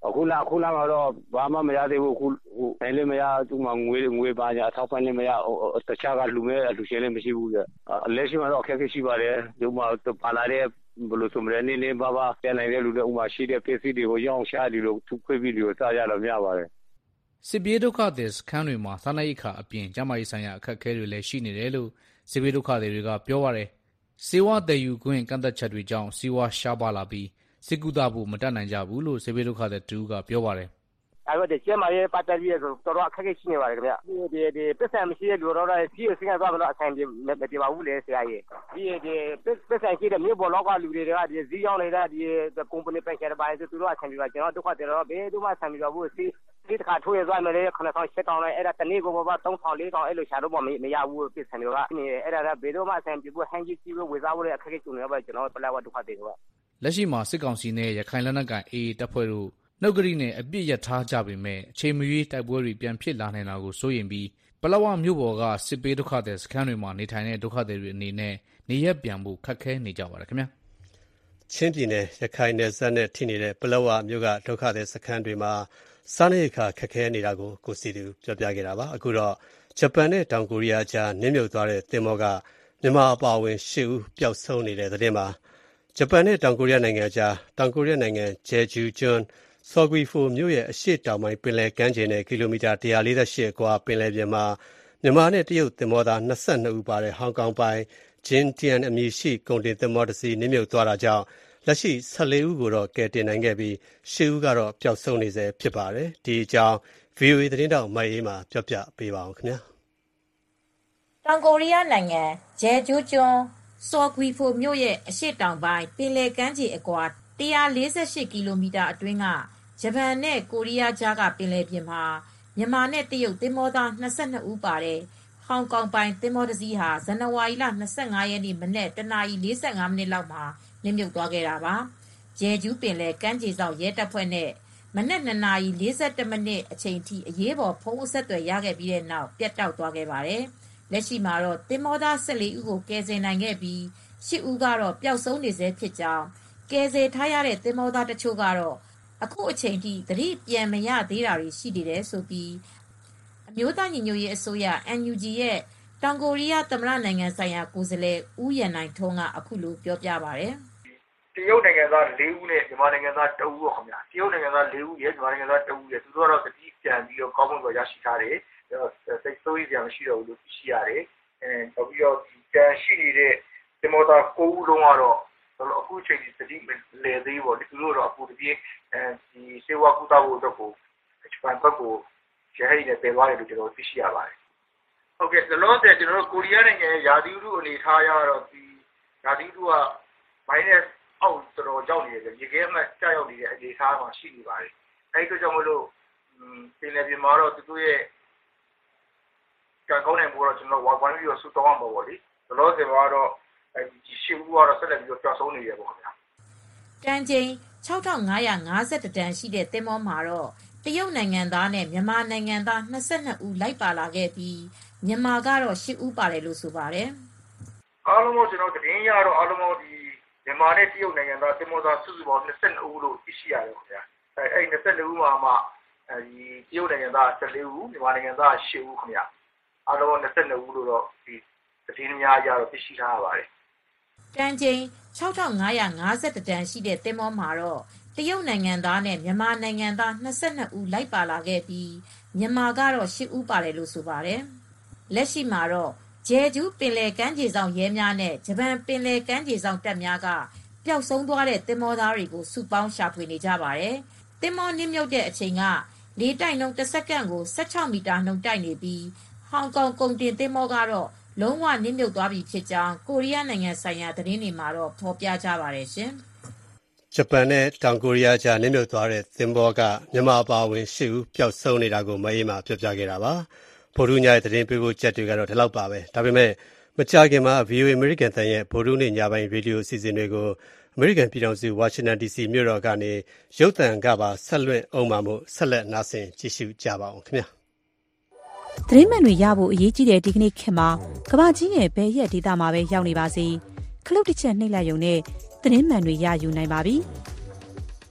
အခုလာအခုလာတော့ဘာမှမရသေးဘူးအခုဟိုအဲ့လေမရသူမှငွေငွေပါညာအထောက်ပံ့လည်းမရတခြားကလူမဲ့လူရှင်လည်းမရှိဘူးကြလက်ရှိမှာတော့အခက်အခဲရှိပါတယ်ဒီမှာပါလာတဲ့ဘလို့ဆိုမလဲနေနေဘာဘာပြန်နိုင်တဲ့လူတွေဥမာရှိတဲ့ပစ္စည်းတွေကိုရောင်းချဒီလိုသူခွေးပြီးလို့စားရတော့များပါတယ်စစ်ပြေးဒုက္ခသည်စခန်းတွေမှာစားနပ်ရိက္ခာအပြင်ကျန်းမာရေးဆိုင်ရာအခက်အခဲတွေလည်းရှိနေတယ်လို့စစ်ပြေးဒုက္ခသည်တွေကပြောပါတယ်စေဝါတည်ယူခွင့်ကန့်သက်ချက်တွေကြောင့်စေဝါရှားပါလာပြီးစစ်ကူတာဖို့မတတ်နိုင်ကြဘူးလို့စစ်ဘေးဒုက္ခသည်တူကပြောပါတယ်အဲ့တော့ကျမရဲ့ပတ်သက်ပြီးတော့တော်တော်အခက်အခဲရှိနေပါတယ်ခင်ဗျဒီဒီပစ္စံမရှိတဲ့လူတော်တော်စီးရစင်းသွားမလို့အဆိုင်ပြေမပြေပါဘူးလေဆရာကြီးဒီဒီပစ္စံရှိတဲ့မြို့ပေါ်လောကလူတွေကဒီဇီးရောက်နေတဲ့ဒီကုမ္ပဏီပန်ချာပိုင်းသူတို့အဆိုင်ပြေပါကျွန်တော်ဒုက္ခတွေတော့ဘယ်သူမှဆံပြေပါဘူးစီးဒီတခါထိုးရသွားမယ်လေခဏဆောင်ရှစ်တောင်းလိုက်အဲ့ဒါတနေ့ကိုဘာသုံးထောင်လေးတောင်းအဲ့လိုရှာတော့မမရဘူးပစ္စံတွေကအဲ့ဒါကဘယ်တော့မှဆံပြေဘူးဟန်ကြီးကြီးဝေစားဖို့အခက်အခဲရှိနေပါကျွန်တော်ပလက်ဝဒုက္ခတွေကလက်ရှိမှာစစ်ကောင်စီနဲ့ရခိုင်လက်နက်ကိုင် အေအေ တပ်ဖွဲ့တို့နှုတ်ကတိနဲ့အပြစ်ရထားကြပေမဲ့အချိန်မရွေးတိုက်ပွဲတွေပြန်ဖြစ်လာနိုင်တာကိုစိုးရိမ်ပြီးပလောဝမြို့ပေါ်ကစစ်ပေးဒုက္ခသည်စခန်းတွေမှာနေထိုင်တဲ့ဒုက္ခသည်တွေအနေနဲ့နေရက်ပြန်ဖို့ခက်ခဲနေကြပါတယ်ခင်ဗျာချင်းပြည်နယ်ရခိုင်နယ်စပ်နဲ့ထိနေတဲ့ပလောဝမြို့ကဒုက္ခသည်စခန်းတွေမှာစားနပ်ရိက္ခာခက်ခဲနေတာကိုကိုစီသူပြောပြခဲ့တာပါအခုတော့ဂျပန်နဲ့တောင်ကိုရီးယားကြားနင်းမြုပ်သွားတဲ့သင်္ဘောကမြန်မာအပါအဝင်ရှစ်ဦးပျောက်ဆုံးနေတဲ့တဲ့တင်မှာဂျပန်နဲ့တောင်ကိုရီးယားနိုင်ငံကြားတောင်ကိုရီးယားနိုင်ငံဂျဲဂျူးကျွန်းဆော်ဂွီဖိုမြို့ရဲ့အရှေ့တောင်ပိုင်းပင်လယ်ကမ်းခြေနဲ့ကီလိုမီတာတစ်ရာလေးဆယ်အကွာပင်လယ်ပြင်မှာမြန်မာနဲ့တရုတ်သင်္ဘောသား၂၂ဦးပါတဲ့ဟောင်ကောင်ပိုင်ဂျင်တီယန်အမည်ရှိကုန်တင်သင်္ဘောတစ်စီးနစ်မြုပ်သွားတာကြောင့်လက်ရှိ၁၄ဦးကိုတော့ကယ်တင်နိုင်ခဲ့ပြီး၈ဦးကတော့ပျောက်ဆုံးနေဆဲဖြစ်ပါတယ်ဒီအကြောင်း ဗီအိုအေ သတင်းတောက်မအေးမှာပြောပြပေးပါအောင်ခင်ဗျာတောင်ကိုရီးယားနိုင်ငံဂျဲဂျူးကျွန်းဆော်ဂွီဖိုမြို့ရဲ့အရှေ့တောင်ပိုင်းပင်လယ်ကမ်းခြေအကွာတစ်ရာလေးဆယ်ရှစ်ကီလိုမီတာအတွင်းကဂျပန်နဲ့ကိုရီးယားကြားကပင်လယ်ပြင်မှာမြန်မာနဲ့တရုတ်သင်္ဘောသား၂၂ဦးပါတဲ့ဟောင်ကောင်ပိုင်သင်္ဘောတစ်စီးဟာဇန်နဝါရီလ၂၅ရက်နေ့မနက်တနာရီ၄၅မိနစ်လောက်မှာနစ်မြုပ်သွားခဲ့တာပါဂျဲဂျူးပင်လယ်ကမ်းခြေစောင့်ရဲတပ်ဖွဲ့နဲ့မနက်၂နာရီ၄၁မိနစ်အချိန်ထိအရေးပေါ်ဖုန်းအဆက်အသွယ်ရခဲ့ပြီးတဲ့နောက်ပြတ်တောက်သွားခဲ့ပါတယ်လက်ရှိမှာတော့သင်္ဘောသား၁၄ဦးကိုကယ်ဆယ်နိုင်ခဲ့ပြီး၈ဦးကတော့ပျောက်ဆုံးနေဆဲဖြစ်ကြောင်းကယ်ဆယ်ထားရတဲ့သင်္ဘောသားတချို့ကတော့အခုအချိန်ထိသတိပြန်မရသေးတာတွေရှိနေတယ်ဆိုပြီးအမျိုးသားညီညွတ်ရေးအစိုးရ အန် ယူ ဂျီ ရဲ့တောင်ကိုရီးယားသမ္မတနိုင်ငံဆိုင်ရာကိုယ်စားလှယ်ဦးရန်နိုင်ထွန်းကအခုလိုပြောပြပါတယ်တရုတ်နိုင်ငံသား၄ဦးနဲ့မြန်မာနိုင်ငံသား၁ဦးပေါ့ခင်ဗျာတရုတ်နိုင်ငံသား၄ဦးရဲ့မြန်မာနိုင်ငံသား၁ဦးရဲ့သူတို့ကတော့သတိပြန်ပြီးတော့ကောင်းမွန်စွာရရှိထားတယ်စိတ်ဆိုးရစရာမရှိတော့ဘူးလို့သိရတယ်အဲနောက်ပြီးတော့ကြံရှိနေတဲ့သင်္ဘောသား၉ဦးလုံးကတော့အခုချိန်ဒီသတိလည်သေးပေါ့သူတို့တော့အခုတပြည့်အဲဒီစေဝါကူတာဖို့အတွက်ကိုဂျပန်ဘက်ကိုရဟိနဲ့ပြန်သွားတယ်လို့ကျွန်တော်သိရှိရပါတယ်ဟုတ်ကဲ့လောလောဆယ်ကျွန်တော်တို့ကိုရီးယားနိုင်ငံရဲ့ယာတီဥတုအနေထားရတော့ဒီယာတီဥတုက minus အောက်တော်တော်ကြောက်နေတယ်ရေခဲမှကြောက်ရောက်နေတဲ့အနေအထားမှာရှိနေပါတယ်အဲဒီကြောင့်မလို့ပင်လယ်ပြင်မှာတော့သူတို့ရဲ့ကံကောင်းတဲ့ဘောတော့ကျွန်တော်ဝါကွမ်းပြီးတော့ဆူတောင်းအောင်ပေါ့လေလောလောဆယ်မှာတော့အဲဒီရှေ့ဦးကတော့ဆက်လက်ပြီးတော့ပျောက်ဆုံးနေရပေါ့ခင်ဗျာတန်ချိန်၆ထောင်၅ရာ၅၁တန်ရှိတဲ့သင်္ဘောမှာတော့တရုတ်နိုင်ငံသားနဲ့မြန်မာနိုင်ငံသား၂၂ဦးလိုက်ပါလာခဲ့ပြီးမြန်မာကတော့၈ဦးပါတယ်လို့ဆိုပါတယ်အားလုံးကျွန်တော်သတင်းရတော့အားလုံးဒီမြန်မာနဲ့တရုတ်နိုင်ငံသားသင်္ဘောသားစုစုပေါင်း၂၂ဦးလို့သိရှိရတယ်ခင်ဗျာအဲအဲဒီ၂၂ဦးမှာမှအဲဒီတရုတ်နိုင်ငံသား၁၄ဦးမြန်မာနိုင်ငံသား၈ဦးခင်ဗျာအားလုံး၂၂ဦးလို့တော့ဒီသတင်းများရတော့သိရှိထားရပါတယ်တန်ချိန်၆ထောင်၅ရာ၅၁တန်ရှိတဲ့သင်္ဘောမှာတော့တရုတ်နိုင်ငံသားနဲ့မြန်မာနိုင်ငံသား၂၂ဦးလိုက်ပါလာခဲ့ပြီးမြန်မာကတော့၈ဦးပါတယ်လို့ဆိုပါတယ်လက်ရှိမှာတော့ဂျဲဂျူးပင်လယ်ကမ်းခြေဆောင်ရဲများနဲ့ဂျပန်ပင်လယ်ကမ်းခြေဆောင်တပ်များကပျောက်ဆုံးသွားတဲ့သင်္ဘောသားတွေကိုစုပေါင်းရှာဖွေနေကြပါတယ်သင်္ဘောနစ်မြုပ်တဲ့အချိန်ကလေတိုက်နှုန်းတစ်စက္ကန့်ကို၁၆မီတာနှုန်းတိုက်နေပြီးဟောင်ကောင်ကုန်တင်သင်္ဘောကတော့လုံးဝနစ်မြုပ်သွားပြီဖြစ်ကြောင်းကိုရီးယားနိုင်ငံဆိုင်ရာသတင်းတွေမှာတော့ဖော်ပြကြပါတယ်ရှင်ဂျပန်နဲ့တောင်ကိုရီးယားကြားနစ်မြုပ်သွားတဲ့သင်္ဘောကမြန်မာအပါအဝင်၈ဦးပျောက်ဆုံးနေတာကိုမအေးမှပြောပြခဲ့တာပါဗိုလ်ထူးညရဲ့သတင်းပေးပို့ချက်တွေကတော့ဒီလောက်ပါပဲဒါပေမဲ့မကြာခင်မှာ ဗီအိုအေ American တန်ရဲ့ဗိုလ်ထူးနေ့ညပိုင်းရေဒီယိုအစီအစဉ်တွေကို American ပြည်ထောင်စု Washington ဒီ စီ မြို့တော်ကနေရုပ်သံကပါဆက်လွှင့်အောင်မှာမို့ဆက်လက်နားဆင်ကြည့်ရှုကြပါအောင်ခင်ဗျာသတင်းမှန်တွေရဖို့အရေးကြီးတဲ့ဒီကနေ့ခေတ်မှာကမ္ဘာကြီးရဲ့ဘယ်ရက်ဒေသမှာပဲရောက်နေပါစေခလုတ်တစ်ချက်နှိပ်လိုက်ရုံနဲ့သတင်းမှန်တွေရယူနိုင်ပါပြီ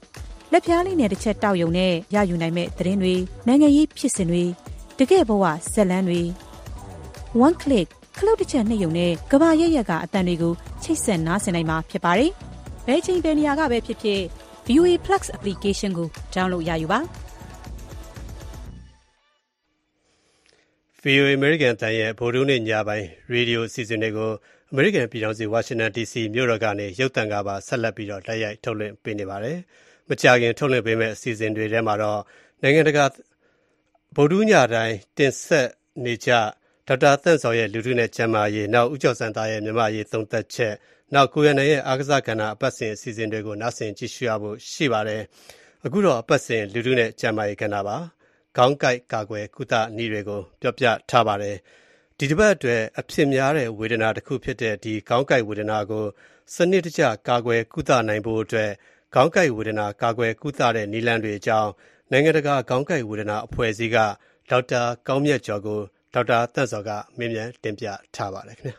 လက်ပြားလေးနဲ့တစ်ချက်တောက်ယုံနဲ့ရယူနိုင်မဲ့သတင်းတွေနိုင်ငံရေးဖြစ်စဉ်တွေတကယ့်ဘဝဇက်လန်းတွေ one click ခလုတ်တစ်ချက်နှိပ်ယုံနဲ့ကဘာရက်ရက်ကအတန်တွေကိုချိတ်ဆက်နားဆင်နိုင်မှာဖြစ်ပါတယ်။ဘယ်ချိန်ဘယ်နေရာကပဲဖြစ်ဖြစ် ဗီ အို အေ Plus application ကို download ရယူပါ။ဗီ အို အေ American တန်ရဲ့ဗိုလ်ရုံးနေ့ညပိုင်းရေဒီယိုအစီအစဉ်တွေကို American ပြည်ထောင်စု Washington ဒီ စီ မြို့တော်ကနေရုပ်သံကပါဆက်လက်ပြီးတော့တိုက်ရိုက်ထုတ်လွှင့်ပေးနေပါတယ်။မကြာခင်ထုတ်လွှင့်ပေးမယ့်အစီအစဉ်တွေထဲမှာတော့နိုင်ငံတကာဗိုလ်ရုံးညတိုင်းတင်ဆက်နေကြဒေါက်တာသန့်စောရဲ့လူထုနဲ့ကျန်းမာရေးနောက်ဦးကျော်စံသားရဲ့မြန်မာရေးသုံးသက်ချက်နောက်ကိုရနိုင်ရဲ့အားကစားကဏ္ဍအပတ်စဉ်အစီအစဉ်တွေကိုနားဆင်ကြည့်ရှုရဖို့ရှိပါတယ်။အခုတော့အပတ်စဉ်လူထုနဲ့ကျန်းမာရေးကဏ္ဍပါခေါင်းကိုက်ကာကွယ်ကုသနည်းတွေကိုပြောပြထားပါတယ်။ဒီတစ်ပတ်အတွက်အဖြစ်များတဲ့ဝေဒနာတစ်ခုဖြစ်တဲ့ဒီခေါင်းကိုက်ဝေဒနာကိုစနစ်တကျကာကွယ်ကုသနိုင်ဖို့အတွက်ခေါင်းကိုက်ဝေဒနာကာကွယ်ကုသတဲ့နည်းလမ်းတွေအကြောင်းနိုင်ငံတကာခေါင်းကိုက်ဝေဒနာအဖွဲ့အစည်းကဒေါက်တာကောင်းမြတ်ကျော်ကိုဒေါက်တာသန့်စောကမေးမြန်းတင်ပြထားပါတယ်ခင်ဗျာ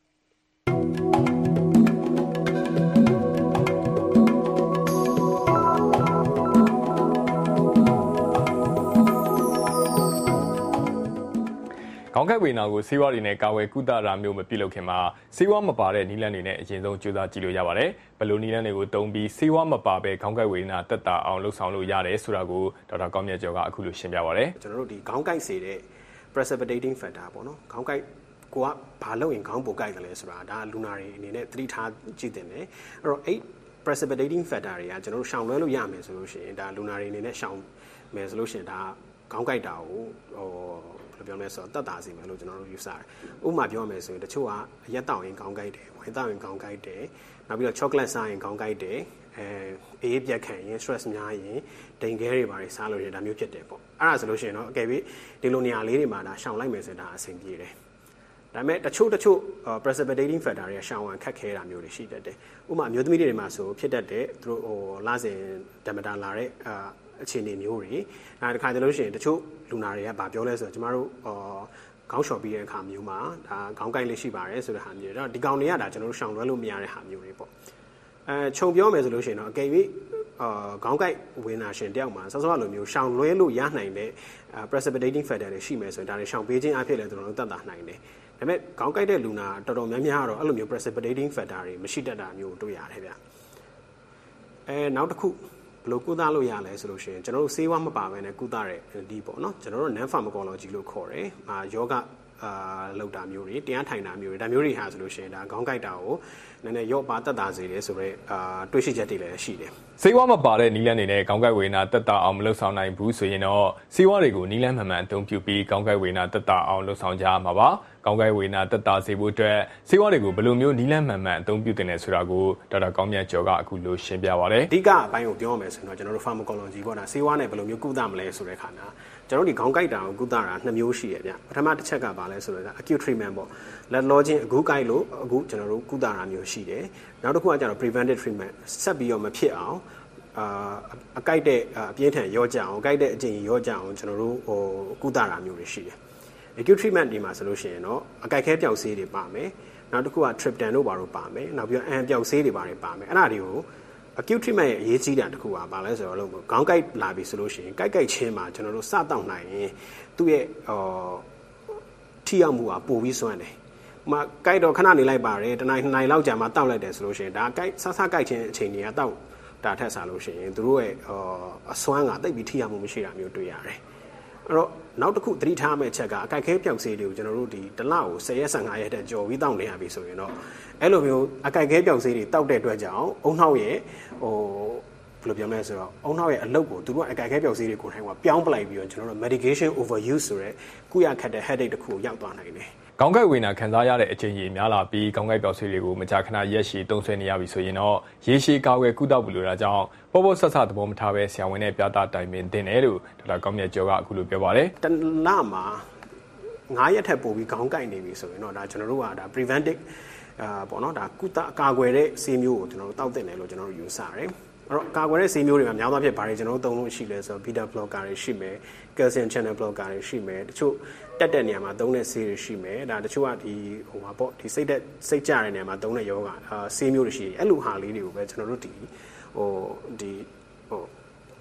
ခေါင်းကိုက်ဝေဒနာကိုဆေးဝါးတွေနဲ့ကာဝယ်ကုသတာမျိုးမပြုလုပ်ခင်မှာဆေးဝါးမပါတဲ့နည်းလမ်းတွေနဲ့အရင်ဆုံးကြိုးစားကြည့်လို့ရပါတယ်။ဘယ်လိုနည်းလမ်းတွေကိုသုံးပြီးဆေးဝါးမပါဘဲခေါင်းကိုက်ဝေဒနာတက်တာအောင်လှုပ်ဆောင်လို့ရတယ်ဆိုတာကိုဒေါက်တာကောင်းမြတ်ကျော်ကအခုလိုရှင်းပြပါရတယ်။ကျွန်တော်တို့ဒီခေါင်းကိုက်စေတဲ့ precipitating factor ပေါ့နော်ခေါင်းကိုက်ကိုကဘာလို့ရင်ခေါင်းပိုကိုက်တယ်လဲဆိုတာဒါလူနာတွေအနေနဲ့သတိထားကြည့်တင်တယ်အဲ့တော့အဲ့ precipitating factor တွေကကျွန်တော်တို့ရှောင်လွှဲလို့ရမယ်ဆိုလို့ရှိရင်ဒါလူနာတွေအနေနဲ့ရှောင်မယ်ဆိုလို့ရှိရင်ဒါခေါင်းကိုက်တာကိုဟိုဘယ်လိုပြောလဲဆိုတော့တတ်တာစီမယ်လို့ကျွန်တော်တို့ယူဆတယ်ဥပမာပြောမယ်ဆိုရင်တချို့ကအရက်တောင်ရင်ခေါင်းကိုက်တယ်ဝိုင်းတောင်ရင်ခေါင်းကိုက်တယ်နောက်ပြီးတော့ chocolate စားရင်ခေါင်းကိုက်တယ်အဲအေးပြက်ခံရင် stress များရင်ဒိန်ခဲတွေပါတွေစားလို့ရင်ဒါမျိုးဖြစ်တယ်ပေါ့အဲ့ဒါဆိုလို့ရှိရင်တော့အကယ်ပြီးဒီလိုနေရာလေးတွေမှာဒါရှောင်လိုက်မယ်ဆိုရင်ဒါအဆင်ပြေတယ်ဒါပေမဲ့တချို့တချို့ precipitating factor တွေရှောင်ဝင်ခက်ခဲတာမျိုးတွေရှိတတ်တယ်ဥပမာမျိုးသမီးတွေမှာဆိုဖြစ်တတ်တဲ့သူတို့ဟိုလာစဉ်ဓမ္မတာလာတဲ့အာအခြေအနေမျိုးတွေအဲတခါကျလို့ရှိရင်တချို့လူနာတွေကဗာပြောလဲဆိုတော့ကျမတို့အာခေါင်းလျှော်ပြီးတဲ့အခါမျိုးမှာဒါခေါင်းကိုက်လေးရှိပါတယ်ဆိုတဲ့ဟာမျိုးတော့ဒီကောင်တွေကဒါကျွန်တော်တို့ရှောင်လွှဲလို့မရတဲ့ဟာမျိုးတွေပေါ့အဲခြုံပြောမယ်ဆိုလို့ရှိရင်တော့အကယ်၍အာခေါင်းကိုက်ဝေဒနာရှင်တယောက်မှာစောစောလိုမျိုးရှောင်လွှဲလို့ရနိုင်တဲ့ precipitating factor တွေရှိမယ်ဆိုရင်ဒါတွေရှောင်ပေးခြင်းအဖြစ်လည်းကျွန်တော်တို့တတ်တာနိုင်တယ်ဒါပေမဲ့ခေါင်းကိုက်တဲ့လူနာတော်တော်များများကတော့အဲ့လိုမျိုး precipitating factor တွေမရှိတတ်တာမျိုးတွေ့ရတယ်ဗျအဲနောက်တစ်ခုဘယ်လိုကုသလို့ရလဲဆိုလို့ရှိရင်ကျွန်တော်တို့ဆေးဝါးမပါဘဲနဲ့ကုသတဲ့ဒီပေါ့နော်ကျွန်တော်တို့ non pharmacology လို့ခေါ်တယ်အာယောဂအာလောက်တာမျိုးတွေတရားထိုင်တာမျိုးတွေဒါမျိုးတွေဟာဆိုလို့ရှိရင်ဒါခေါင်းကိုက်တာကိုနည်းနည်းရော့ပါတက်တာစေတယ်ဆိုတော့အာတွေးရှိချက်တွေလည်းရှိတယ်ဆေးဝါးမပါတဲ့နီးလန်းတွေနဲ့ခေါင်းကိုက်ဝေဒနာတက်တာအောင်မလုပ်ဆောင်နိုင်ဘူးဆိုရင်တော့ဆေးဝါးတွေကိုနီးလန်းမှန်မှန်အသုံးပြုပြီးခေါင်းကိုက်ဝေဒနာတက်တာအောင်လုပ်ဆောင်ကြရမှာပါခေါင်းကိုက်ဝေဒနာတက်တာစေဖို့အတွက်ဆေးဝါးတွေကိုဘယ်လိုမျိုးနီးလန်းမှန်မှန်အသုံးပြုတင်လဲဆိုတာကိုဒေါက်တာကောင်းမြတ်ကျော်ကအခုလိုရှင်းပြပါရစေအဓိကအပိုင်းကိုပြောရမယ်ဆိုတော့ကျွန်တော်တို့ pharmacology ပေါ့ဒါဆေးဝါးနဲ့ဘယ်လိုမျိုးကုသမလဲဆိုတဲ့ခါမှာကျွန်တော်ဒီခေါင်းကိုက်တာကိုကုသတာနှစ်မျိုးရှိရဗျပထမတစ်ချက်ကပါလဲဆိုတော့ acute treatment ပေါ့လက်လောချင်းအခုကိုက်လို့အခုကျွန်တော်တို့ကုသတာမျိုးရှိတယ်နောက်တစ်ခုကကျတော့ preventive treatment ဆက်ပြီးတော့မဖြစ်အောင်အာအကိုက်တဲ့အပြင်းထန်ရောကြအောင်ကိုက်တဲ့အကျင့်ရောကြအောင်ကျွန်တော်တို့ဟိုကုသတာမျိုးတွေရှိတယ် acute treatment ဒီမှာဆိုလို့ရှိရင်တော့အကိုက်ခဲပျောက်ဆေးတွေပါမယ်နောက်တစ်ခုက triptan တို့ပါတော့ပါမယ်နောက်ပြီးတော့အန်ပျောက်ဆေးတွေပါတယ်ပါမယ်အဲ့ဒါတွေကို acute treatment ရဲ့အရေးကြီးတာတစ်ခုကဘာလဲဆိုတော့လို့ခေါင်းကိုက်လာပြီဆိုလို့ရှိရင်ကိုက်ကိုက်ချင်းမှာကျွန်တော်တို့စတောက်နိုင်ရင်သူ့ရဲ့အော်ထိရောက်မှုကပိုပြီးစွမ်းတယ်။မှာကိုက်တော့ခဏနေလိုက်ပါတယ်တနိုင်နှစ်နိုင်လောက်ကြာမှတောက်လိုက်တယ်ဆိုလို့ရှိရင်ဒါကိုက်ဆဆကိုက်ချင်းအချိန်ကြီးကတောက်တာထက်စားလို့ရှိရင်သူတို့ရဲ့အော်အစွမ်းကတိတ်ပြီးထိရောက်မှုမရှိတာမျိုးတွေ့ရတယ်။အဲ့တော့နောက်တစ်ခုသတိထားမယ့်အချက်ကအကိုက်ခဲပျောက်ဆေးတွေကိုကျွန်တော်တို့ဒီတစ်လကို10ရက်15ရက်တက်ကြော်ပြီးတောက်နေရပြီဆိုရင်တော့အဲ့လိုမျိုးအကိုက်ခဲပျောက်ဆေးတွေတောက်တဲ့အတွက်ကြောင့်အုံနှောက်ရဲ့ဟိုဘယ်လိုပြောမလဲဆိုတော့အုံနှောက်ရဲ့အလုပ်ကိုသူတို့အကိုက်ခဲပျောက်ဆေးတွေကိုထိုင်ကပြောင်းပလိုက်ပြီးတော့ကျွန်တော်တို့ medication overuse ဆိုတဲ့ကုရခတ်တဲ့ headache တစ်ခုကိုရောက်သွားနိုင်တယ်ခေါင်းကိုက်ဝေဒနာခံစားရတဲ့အချိန်ကြီးများလာပြီးခေါင်းကိုက်ပျောက်ဆေးတွေကိုမကြာခဏရက်ရှည်သုံးဆွဲနေရပြီဆိုရင်တော့ရေရှည်ကာကွယ်ကုသဖို့လိုတာကြောင့်ပေါ်ပေါ်ဆဆသဘောမထားပဲဆရာဝန်နဲ့ပြသတိုင်ပင်တင်တယ်လို့ဒေါက်တာကောင်းမြတ်ကျော်ကအခုလိုပြောပါတယ်တလမှာငါးရက်ထက်ပိုပြီးခေါင်းကိုက်နေပြီဆိုရင်တော့ဒါကျွန်တော်တို့ကဒါ preventive အာပေါ့နော်ဒါကုသကာကွယ်တဲ့ဆေးမျိုးကိုကျွန်တော်တို့တောက်တင်တယ်လို့ကျွန်တော်တို့ယူဆတယ်အဲ့တော့ကာကွယ်တဲ့ဆေးမျိုးတွေမှာများသောအားဖြင့်ဘာတွေကျွန်တော်တို့သုံးလို့ရှိလဲဆိုတော့ beta blocker တွေရှိမယ် calcium channel blocker တွေရှိမယ်တချို့တက်တဲ့နေရာမှာသုံးတဲ့ဆေးတွေရှိမယ်ဒါတချို့ကဒီဟိုပါပေါ့ဒီစိတ်သက်စိတ်ကြတဲ့နေရာမှာသုံးတဲ့ယောဂအာဆေးမျိုးတွေရှိတယ်အဲ့လိုဟာလေးတွေကိုပဲကျွန်တော်တို့ဒီဟိုဒီဟို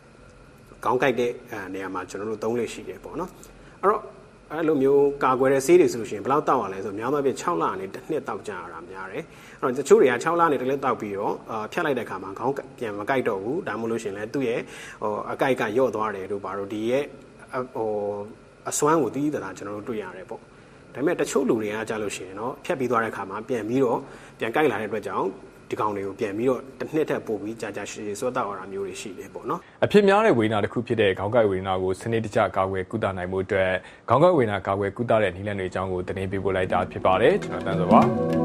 ခေါင်းကိုက်တဲ့နေရာမှာကျွန်တော်တို့သုံးလို့ရှိတယ်ပေါ့နော်အဲ့တော့အဲ့လိုမျိုးကာကွယ်တဲ့ဆေးတွေဆိုလို့ရှိရင်ဘယ်လောက်တောက်ရလဲဆိုများသောအားဖြင့်၆လနဲ့တစ်နှစ်တောက်ကြရတာများတယ်အဲ့တော့တချို့တွေက၆လနဲ့တစ်လက်တောက်ပြီးတော့အာဖြတ်လိုက်တဲ့အခါမှာခေါင်းပြန်မကိုက်တော့ဘူးဒါမှမဟုတ်လို့ရှိရင်လည်းသူ့ရဲ့ဟိုအကိုက်ကယော့သွားတယ်တို့ဘာလို့ဒီရဲ့ဟိုအစွမ်းကိုတီးတတာကျွန်တော်တို့တွေ့ရတယ်ပေါ့ဒါပေမဲ့တချို့လူတွေကကြားလို့ရှိရင်တော့ဖြတ်ပြီးသွားတဲ့အခါမှာပြန်ပြီးတော့ပြန်ကိုက်လာတဲ့အတွက်ကြောင့်ဒီကောင်တွေကိုပြန်ပြီးတော့တစ်နှစ်ထက်ပိုပြီးကြာကြာရှည်ရှည်စောတောက်ရတာမျိုးတွေရှိတယ်ပေါ့နော်အဖြစ်များတဲ့ဝေဒနာတစ်ခုဖြစ်တဲ့ခေါင်းကိုက်ဝေဒနာကိုစနစ်တကျကာကွယ်ကုသနိုင်မှုအတွက်ခေါင်းကိုက်ဝေဒနာကာကွယ်ကုသတဲ့နည်းလမ်းတွေအကြောင်းကိုတင်ပြပေးလိုက်တာဖြစ်ပါတယ်ကျွန်တော်တန်းစောပါ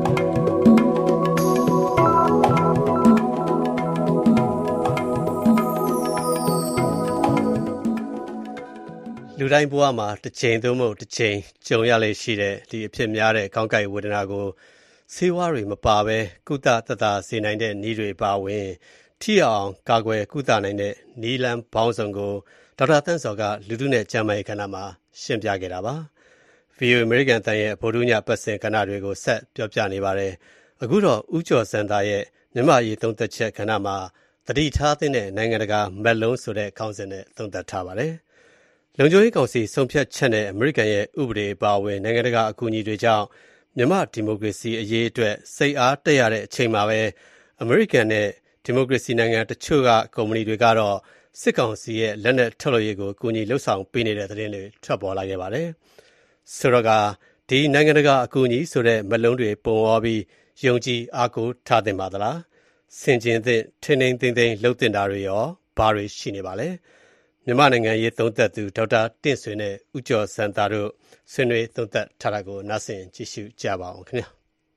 လူတိုင်းဘဝမှာတစ်ချိန်သို့မဟုတ်တစ်ချိန်ကြုံရလေရှိတဲ့ဒီအဖြစ်များတဲ့ခေါင်းကိုက်ဝေဒနာကိုဆေးဝါးတွေမပါဘဲကုသတတ်တာစေနိုင်တဲ့နည်းတွေပါဝင်ထိအောင်ကာကွယ်ကုသနိုင်တဲ့နည်းလမ်းပေါင်းစုံကိုဒေါက်တာသန်းစောကလူထုနဲ့ကျန်းမာရေးကဏ္ဍမှာရှင်းပြခဲ့တာပါ ဗွီအိုအေ American တန်ရဲ့ဗုဒ္ဓညပတ်စဉ်ကဏ္ဍတွေကိုဆက်ပြောပြနေပါတယ်အခုတော့ဦးကျော်စံသားရဲ့မြန်မာရေးသုံးသက်ချက်ကဏ္ဍမှာတတိထားတဲ့နိုင်ငံတကာမက်လုံးဆိုတဲ့ခေါင်းစဉ်နဲ့သုံးသက်ထားပါတယ်လုံခြုံရေးကောင်စီဆုံးဖြတ်ချက်နဲ့အမေရိကန်ရဲ့ဥပဒေပါဝင်နိုင်ငံတကာအကူအညီတွေကြောင့်မြန်မာဒီမိုကရေစီအရေးအတွက်စိတ်အားတက်ရတဲ့အချိန်မှာပဲအမေရိကန်နဲ့ဒီမိုကရေစီနိုင်ငံတချို့ကကုမ္ပဏီတွေကတော့စစ်ကောင်စီရဲ့လက်နက်ထုတ်လုပ်ရေးကိုအကူအညီလှုပ်ဆောင်ပေးနေတဲ့သတင်းတွေထွက်ပေါ်လာခဲ့ပါတယ်။ဆိုတော့ကဒီနိုင်ငံတကာအကူအညီဆိုတဲ့မလုံးတွေပုံဝေါ်ပြီးယုံကြည်အားကိုးထားသင့်ပါသလား။စင်ကျင်သင့်ထင်းထင်းသိမ့်သိမ့်လှုပ်တင်တာတွေရောဘာတွေရှိနေပါလဲ။မြန်မာနိုင်ငံရေးသုံးသက်သူဒေါက်တာတင့်ဆွေနဲ့ဦးကျော်စံသားတို့ဆွေးနွေးသုံးသက်ထားတာကိုနားဆင်ကြည့်ရှုကြပါအောင်ခင်ဗျာ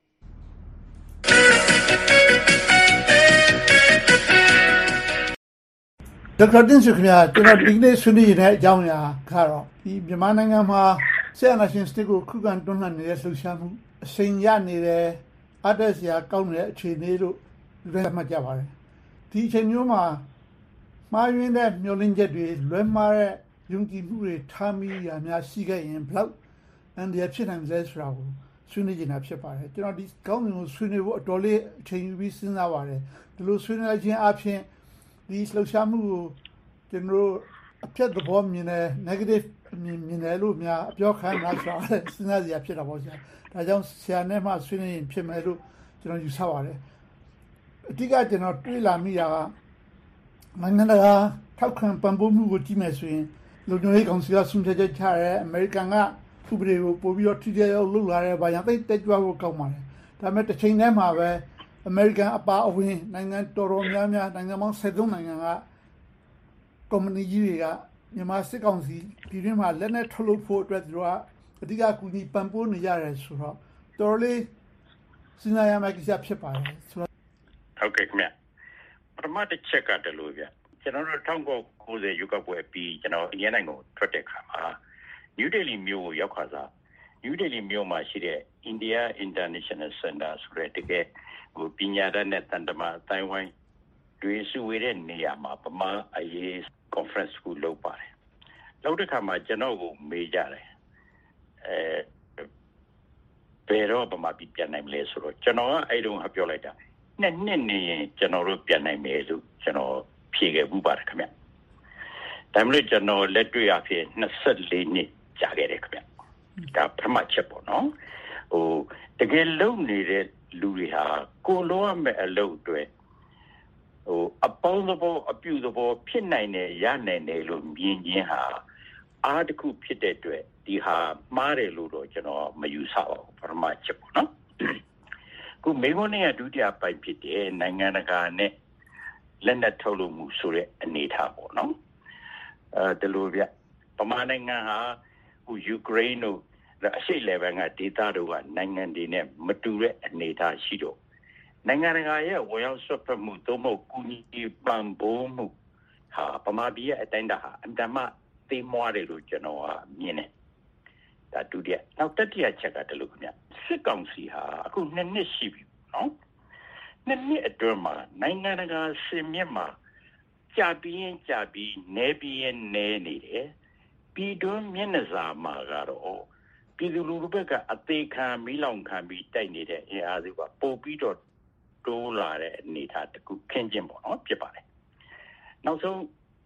ဒေါက်တာတင့်ဆွေခင်ဗျာကျွန်တော်ဒီနေ့ဆွေးနွေးရတဲ့အကြောင်းအရာကတော့ဒီမြန်မာနိုင်ငံမှာဆရာနာရှင်စတစ်ကိုခုခံတွန်းလှန်နေတဲ့လှုပ်ရှားမှုအစိမ်ရနေတယ်အတက်စရာကောင်းတဲ့အခြေအနေလို့လူတွေမှတ်ကြပါတယ်ဒီအချိန်မျိုးမှာမှားယွင်းတဲ့မျှော်လင့်ချက်တွေလွဲမှားတဲ့ယုံကြည်မှုတွေထားမိရများရှိခဲ့ရင်ဘလောက်အန်ဒီရဖြစ်နိုင်လဲဆိုတာကိုဆွေးနွေးနေတာဖြစ်ပါတယ်ကျွန်တော်ဒီကောင်းကင်ကိုဆွေးနွေးဖို့အတော်လေးအချိန်ယူပြီးစဉ်းစားပါတယ်ဒီလိုဆွေးနွေးခြင်းအပြင်ဒီလှုပ်ရှားမှုကိုကျွန်တော်အပြတ်သဘောမြင်တယ် negative မြင်မြင်တယ်လို့များအပြောခံလာဆိုတာစဉ်းစားစရာဖြစ်တာပေါ့ဆရာဒါကြောင့်ဆရာနဲ့မှဆွေးနွေးရင်ဖြစ်မယ်လို့ကျွန်တော်ယူဆပါတယ်အဓိကကျွန်တော်တွေးလာမိတာကနိုင်ငံတကာထောက်ခံပံ့ပိုးမှုကိုကြည့်မယ်ဆိုရင်လူမျိုးရေးကောင်စီကဆုံးဖြတ်ချက်ချရဲအမေရိကန်ကဥပဒေကိုပို့ပြီးတော့ထိထိရောက်လုပ်လာတဲ့ဘာကြောင့်တိတ်တက်ကြွဖို့ကောင်းပါတယ်ဒါပေမဲ့တစ်ချိန်တည်းမှာပဲအမေရိကန်အပါအဝင်နိုင်ငံတော်တော်များများနိုင်ငံပေါင်းဆယ်သုံးနိုင်ငံကကုမ္ပဏီကြီးတွေကမြန်မာစစ်ကောင်စီပြည်တွင်းမှာလက်နက်ထုတ်လုပ်ဖို့အတွက်သူတို့ကအဓိကကူညီပံ့ပိုးနေရတယ်ဆိုတော့တော်လေးစဉ်းစားရမယ့်ကိစ္စဖြစ်ပါတယ်ဆိုတော့ဟုတ်ကဲ့ခင်ဗျပထမတစ်ချက်ကတလို့ဗျကျွန်တော်တို့၁၉၉၀ရွေးကောက်ပွဲပြီးကျွန်တော်အင်းနိုင်ငံကိုထွက်တဲ့ခါမှာနယူးဒေလီမြို့ကိုရောက်ခါစားနယူးဒေလီမြို့မှာရှိတဲ့ India International Center ဆိုတဲ့တကယ်ဟိုပညာတတ်နဲ့တန်တမာအတိုင်းဝိုင်းတွေစုဝေးတဲ့နေရာမှာပမာအရေး conference ကိုလုပ်ပါတယ်လုပ်တဲ့ခါမှာကျွန်တော်ကိုမေးကြတယ်အဲဘယ်တော့ပမာပြနိုင်မလဲဆိုတော့ကျွန်တော်ကအဲ့တုန်းကပြောလိုက်တာနှစ်နှစ်နေရင်ကျွန်တော်တို့ပြန်နိုင်မယ်လို့ကျွန်တော်ဖြေခဲ့မှုပါတယ်ခင်ဗျ။ဒါမှမဟုတ်ကျွန်တော်လက်တွေ့အဖြစ်၂၄နှစ်ကြာခဲ့တယ်ခင်ဗျ။ဒါပထမချက်ပေါ့နော်။ဟိုတကယ်လုံနေတဲ့လူတွေဟာကိုလိုရမယ့်အလုပ်တွေဟိုအပေါင်းသဘောအပြုသဘောဖြစ်နိုင်တယ်ရနိုင်တယ်လို့မြင်ခြင်းဟာအားတစ်ခုဖြစ်တဲ့အတွက်ဒီဟာမှားတယ်လို့တော့ကျွန်တော်မယူဆပါဘူးပထမချက်ပေါ့နော်။ခုမေဂုန်းရဲ့ဒုတိယပိုင်းဖြစ်တဲ့နိုင်ငံတကာနဲ့လက်နက်ထုတ်လုပ်မှုဆိုတဲ့အနေအထားပေါ့နော်အဲဒီလိုဗျပမာနိုင်ငံဟာဟိုယူကရိန်းတို့အရှိလေဘန်ကဒေသတို့ကနိုင်ငံတွေနဲ့မတူတဲ့အနေအထားရှိတော့နိုင်ငံတကာရဲ့ဝေရောက်ဆွတ်ဖက်မှုသို့မဟုတ်ကူညီပံ့ပိုးမှုဟာပမာပြည်ရဲ့အတိုင်းတာဟာအမှန်မှသိမွားတယ်လို့ကျွန်တော်ကမြင်တယ်ဒါဒုတိယနောက်တတိယချက်ကတလို့ခင်ဗျစစ်ကောင်စီဟာအခုနှစ်နှစ်ရှိပြီနော်နှစ်နှစ်အတွင်းမှာနိုင်ငံတကာစင်မြင့်မှာကြာပြီးရင်ကြာပြီးနေပြီးရင်နေနေတယ်ပြည်တွင်းမျက်နှာစာမှာကတော့ပြည်သူလူထုဘက်ကအသေးခံမီးလောင်ခံပြီးတိုက်နေတဲ့အင်အားစုကပို့ပြီးတော့တိုးလာတဲ့အနေအထားတခုခင်းကျင်းပေါ့နော်ဖြစ်ပါတယ်နောက်ဆုံး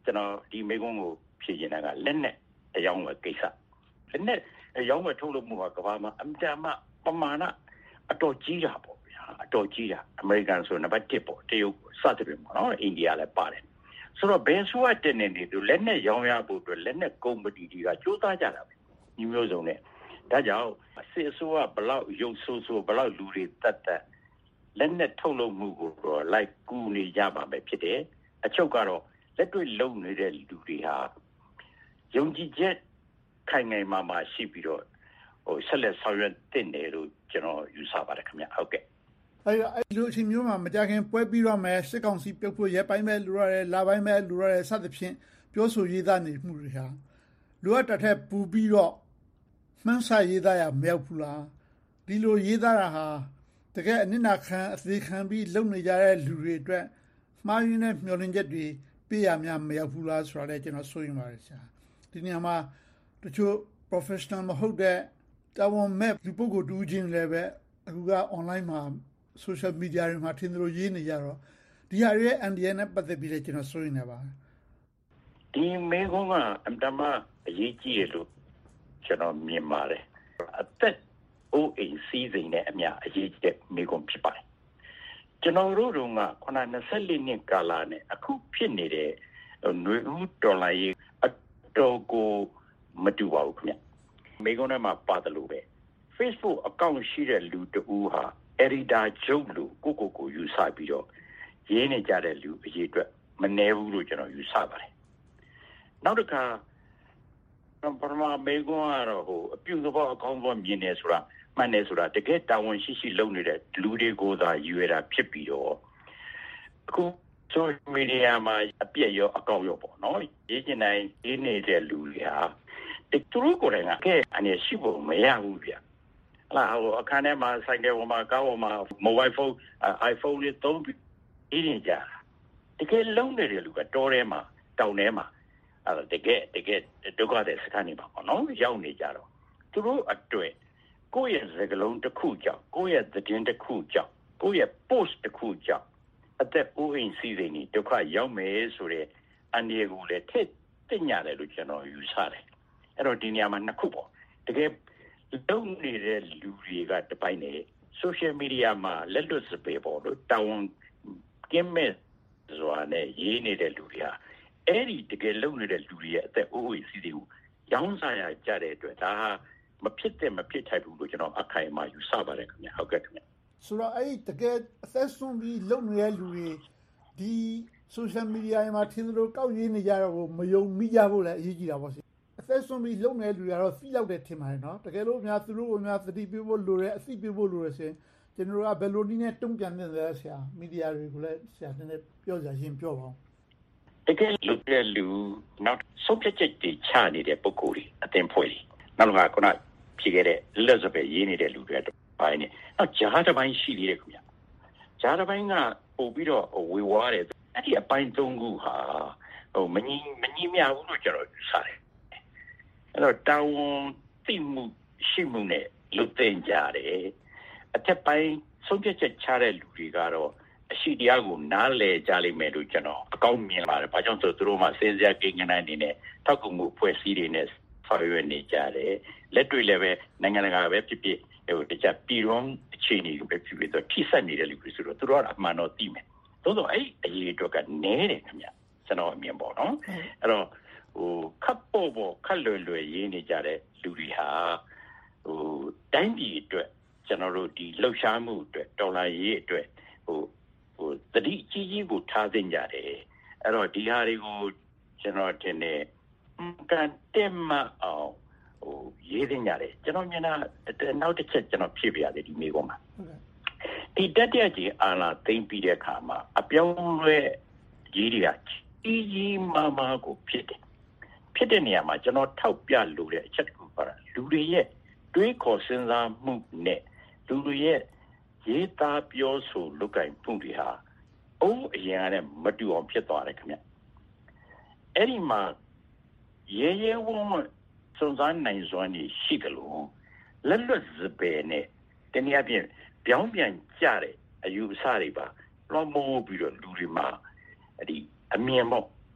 ကျွန်တော်ဒီမိကုန်းကိုဖြည့်နေတာကလက်နဲ့အယောင်းဝယ်ကိစ္စလက်နဲ့အယောင်းဝယ်ထုတ်လုပ်မှုကကမ္ဘာမှာအမြဲတမ်းပမာဏအတော်ကြီးတာပေါ့ဗျာအတော်ကြီးတာအမေရိကန်ဆိုနံပါတ်တစ်ပေါ့တရုတ်စသဖြင့်ပေါ့နော်အိန္ဒိယလည်းပါတယ်ဆိုတော့ဘယ်ဆိုအတဲ့နေနေသူလက်နဲ့ရောင်းရဖို့အတွက်လက်နဲ့ကုမ္ပဏီတွေကကြိုးစားကြတာပဲညီမျိုးစုံနဲ့ဒါကြောင့်စစ်အစိုးရဘလောက်ရုပ်ဆိုးဆိုးဘလောက်လူတွေတတ်တတ်လက်နဲ့ထုတ်လုပ်မှုကိုတော့လိုက်ကူနေကြပါမယ်ဖြစ်တယ်အချုပ်ကတော့လက်တွေ့လုံနေတဲ့လူတွေဟာယုံကြည်ချက်ခိုင်ငယ်မှမှရှိပြီးတော့ဟိုဆက်လက်ဆောင်ရွက်တင်တယ်လို့ကျွန်တော်ယူဆပါတယ်ခင်ဗျဟုတ်ကဲ့အဲ့တော့အဲ့လိုအချိန်မျိုးမှာမကြခင်ပွဲပြီးတော့မယ်စစ်ကောင်စီပြုတ်ဖို့ရဲပိုင်းပဲလူရတယ်လာပိုင်းပဲလူရတယ်စသဖြင့်ပြောဆိုရေးသားနေမှုတွေဟာလူရတစ်ထက်ပူပြီးတော့မှန်းဆရေးသားရမရောက်ဘူးလားဒီလိုရေးသားတာဟာတကယ်အနစ်နာခံအသေးခံပြီးလုံနေကြတဲ့လူတွေအတွက်မှားယွင်းတဲ့မျှော်လင့်ချက်တွေပေးရများမရောက်ဘူးလားဆိုတာလည်းကျွန်တော်စိုးရိမ်ပါတယ်ဆရာဒီနေရာမှာတချို့ professional မဟုတ်တဲ့တာဝန်မဲ့လူပုဂ္ဂိုလ်တူချင်းလည်းပဲအခုက online မှာ social media တွေမှာထင်သလိုရေးနေကြတော့ဒီဟာရဲ့ အန်ဒီအန် နဲ့ပတ်သက်ပြီးလည်းကျွန်တော်စိုးရိမ်နေပါတယ်ဒီမေကုန်းကအမ်တမအရေးကြီးတယ်လို့ကျွန်တော်မြင်ပါတယ်အသက် အိုးအိမ်စီးစိမ်နဲ့အမျှအရေးကြီးတဲ့မေကုန်းဖြစ်ပါတယ်ကျွန်တော်တို့တို့ကခုနနှစ်နှစ်ကာလနဲ့အခုဖြစ်နေတဲ့ຫນွေဦးတော်လိုင်းရေးအတော်ကိုမတူပါဘူးခင်ဗျမေကုန်းထဲမှာပါတယ်လို့ပဲ Facebook အကောင့်ရှိတဲ့လူတဦးဟာ editor ချုပ်လို့ကိုကိုကိုယူဆပြီးတော့ရေးနေကြတဲ့လူအရေးအတွက်မနှဲဘူးလို့ကျွန်တော်ယူဆပါတယ်နောက်တစ်ခါပရမမေကွန်ကတော့ဟိုအပြုသဘောအကောင်းဆုံးမြင်နေဆိုတာမှန်တယ်ဆိုတာတကယ်တာဝန်ရှိရှိလုပ်နေတဲ့လူတွေကိုသာယူရတာဖြစ်ပြီးတော့အခု social media မှာအပြည့်ရောအကောက်ရောပေါ့နော်ရေးချင်တိုင်းရေးနေတဲ့လူတွေဟာသူတို့ကိုယ်တိုင်ကကဲအနေရှိဖို့မရဘူးဗျာလာဟိုအခန်းထဲမှာဆိုင်ကယ်ပေါ်မှာကားပေါ်မှာ mobile phone iPhone တွေသုံးပြီးရေးနေကြတကယ်လုံးနေတဲ့လူကတော်ထဲမှာတောင်ထဲမှာအဲ့ဒါတကယ်တကယ်ဒုက္ခတဲ့စခန်းနေပါပေါ့နော်ရောက်နေကြတော့သူတို့အတွက်ကိုယ့်ရဲ့စကားလုံးတစ်ခုကြောင့်ကိုယ့်ရဲ့သတင်းတစ်ခုကြောင့်ကိုယ့်ရဲ့ post တစ်ခုကြောင့်အသက်အိုးအိမ်စီးစိမ်တွေဒုက္ခရောက်မယ်ဆိုတဲ့အန္တရာယ်ကိုလည်းထည့်သိညာတယ်လို့ကျွန်တော်ယူဆတယ်အဲ့တော့ဒီနေရာမှာနှစ်ခုပေါ့တကယ်လုံနေတဲ့လူတွေကတပိုင်းနေ social media မှာလက်လွတ်စပယ်ပေါ့လို့တောင်းကင်းမဲ့ဆိုတာနဲ့ရေးနေတဲ့လူတွေဟာအဲ့ဒီတကယ်လုံနေတဲ့လူတွေရဲ့အသက်အိုးအိမ်စီးစိမ်ကိုရောင်းစားရကြတဲ့အတွက်ဒါဟာမဖြစ်တဲ့မဖြစ်ထိုက်ဘူးလို့ကျွန်တော်အခိုင်အမာယူဆပါတယ်ခင်ဗျဟုတ်ကဲ့ခင်ဗျဆိုတော့အဲ့ဒီတကယ်အသက်ဆုံးပြီးလုံနေတဲ့လူတွေဒီ social media မှာထင်သလိုကောက်ရေးနေကြတော့ကိုမယုံမိကြဖို့လည်းအရေးကြီးတာပေါ့ဆရာအသက်ဆုံးပြီးလုံနေတဲ့လူတွေကတော့သိလောက်တယ်ထင်ပါတယ်နော်တကယ်လို့များသူတို့ကများသတိပေးဖို့လိုတယ်အသိပေးဖို့လိုတယ်ဆိုရင်ကျွန်တော်ကဘယ်လိုနည်းနဲ့တုံ့ပြန်နေလဲဆရာမီဒီယာတွေကိုလည်းဆရာနည်းနည်းပြောကြရင်ပြောပါဦးတကယ်လို့တဲ့လူနောက်ဆုံးဖြတ်ချက်တွေချနေတဲ့ပုံကိုယ်တွေအတင်ဖွဲ့တွေနောက်ကခုနဖြစ်ခဲ့တဲ့လက်စပယ်ရေးနေတဲ့လူတွေတော့ပိုင်းနေနောက်ဂျားတစ်ပိုင်းရှိသေးတယ်ခင်ဗျဂျားတစ်ပိုင်းကပို့ပြီးတော့ဝေဝါးတယ်အဲ့ဒီအပိုင်းသုံးခုဟာဟိုမငြင်းမငြင်းမြဘူးလို့ကျွန်တော်ယူဆတယ်အဲ့တော့တောင်းသိမှုရှိမှုနဲ့လွတ်သိမ်းကြတယ်အထက်ပိုင်းဆုံးဖြတ်ချက်ချတဲ့လူတွေကတော့အရှိတရားကိုနားလည်ကြလိမ့်မယ်လို့ကျွန်တော်အကောင်းမြင်ပါတယ်။ဘာကြောင့်ဆိုသူတို့မှစဉ်းစားကိန်းဂဏန်းနေနဲ့ထောက်ကူမှုဖွဲ့စည်းတွေနဲ့ဆောင်ရွက်နေကြတယ်။လက်တွေ့လည်းပဲနိုင်ငံတကာပဲဖြစ်ဖြစ်ဟိုတခြားပြည်တော်အခြေအနေတွေပဲဖြစ်ဖြစ်တော့ထိစပ်နေတဲ့လူတွေဆိုတော့သူတို့ကအမှန်တော့သိမယ်။သို့တော့အဲ့အရေးအတွက်ကနည်းတယ်ခင်ဗျ။ကျွန်တော်အမြင်ပေါ့နော်။အဲ့တော့ဟိုခပ်ပေါ်ပေါ်ခက်လွယ်လွယ်ရေးနေကြတဲ့လူတွေဟာဟိုတိုင်းပြည်အတွက်ကျွန်တော်တို့ဒီလှုပ်ရှားမှုအတွက်ဒေါ်လာရေးအတွက်ဟိုဟိုတတိကြီးကြီးကိုထားသိကြတယ်အဲ့တော့ဒီဟာတွေကိုကျွန်တော်တင်နေကန်တက်မအောင်ဟိုရေးသိကြတယ်ကျွန်တော်မြင်တာနောက်တစ်ချက်ကျွန်တော်ဖြည့်ပြရတယ်ဒီမိကောမှာဒီတက်တက်ကြီးအာလာသိမ့်ပြီးတဲ့အခါမှာအပြောင်းလဲကြီးတွေကကြီးကြီးမားမားကိုဖြစ်တယ်ဖြစ်တဲ့နေရာမှာကျွန်တော်ထောက်ပြလို့တဲ့အချက်တစ်ခုပါလူတွေရဲ့တွေးခေါ်စဉ်းစားမှုနဲ့လူတွေရဲ့ရေးသားပြောဆိုလုပ်ကိုင်မှုတွေဟာအုံးအရင်ကလည်းမတူအောင်ဖြစ်သွားတယ်ခင်ဗျအဲ့ဒီမှာရဲရဲဝံ့ဝံ့စုံစမ်းနိုင်စွမ်းနေရှိတယ်လို့လက်လွတ်စပယ်နဲ့တနည်းအားဖြင့်ပြောင်းပြန်ကြတဲ့အယူအဆတွေပါလွှမ်းမိုးပြီးတော့လူတွေမှာအဲ့ဒီအမြင်ပေါ့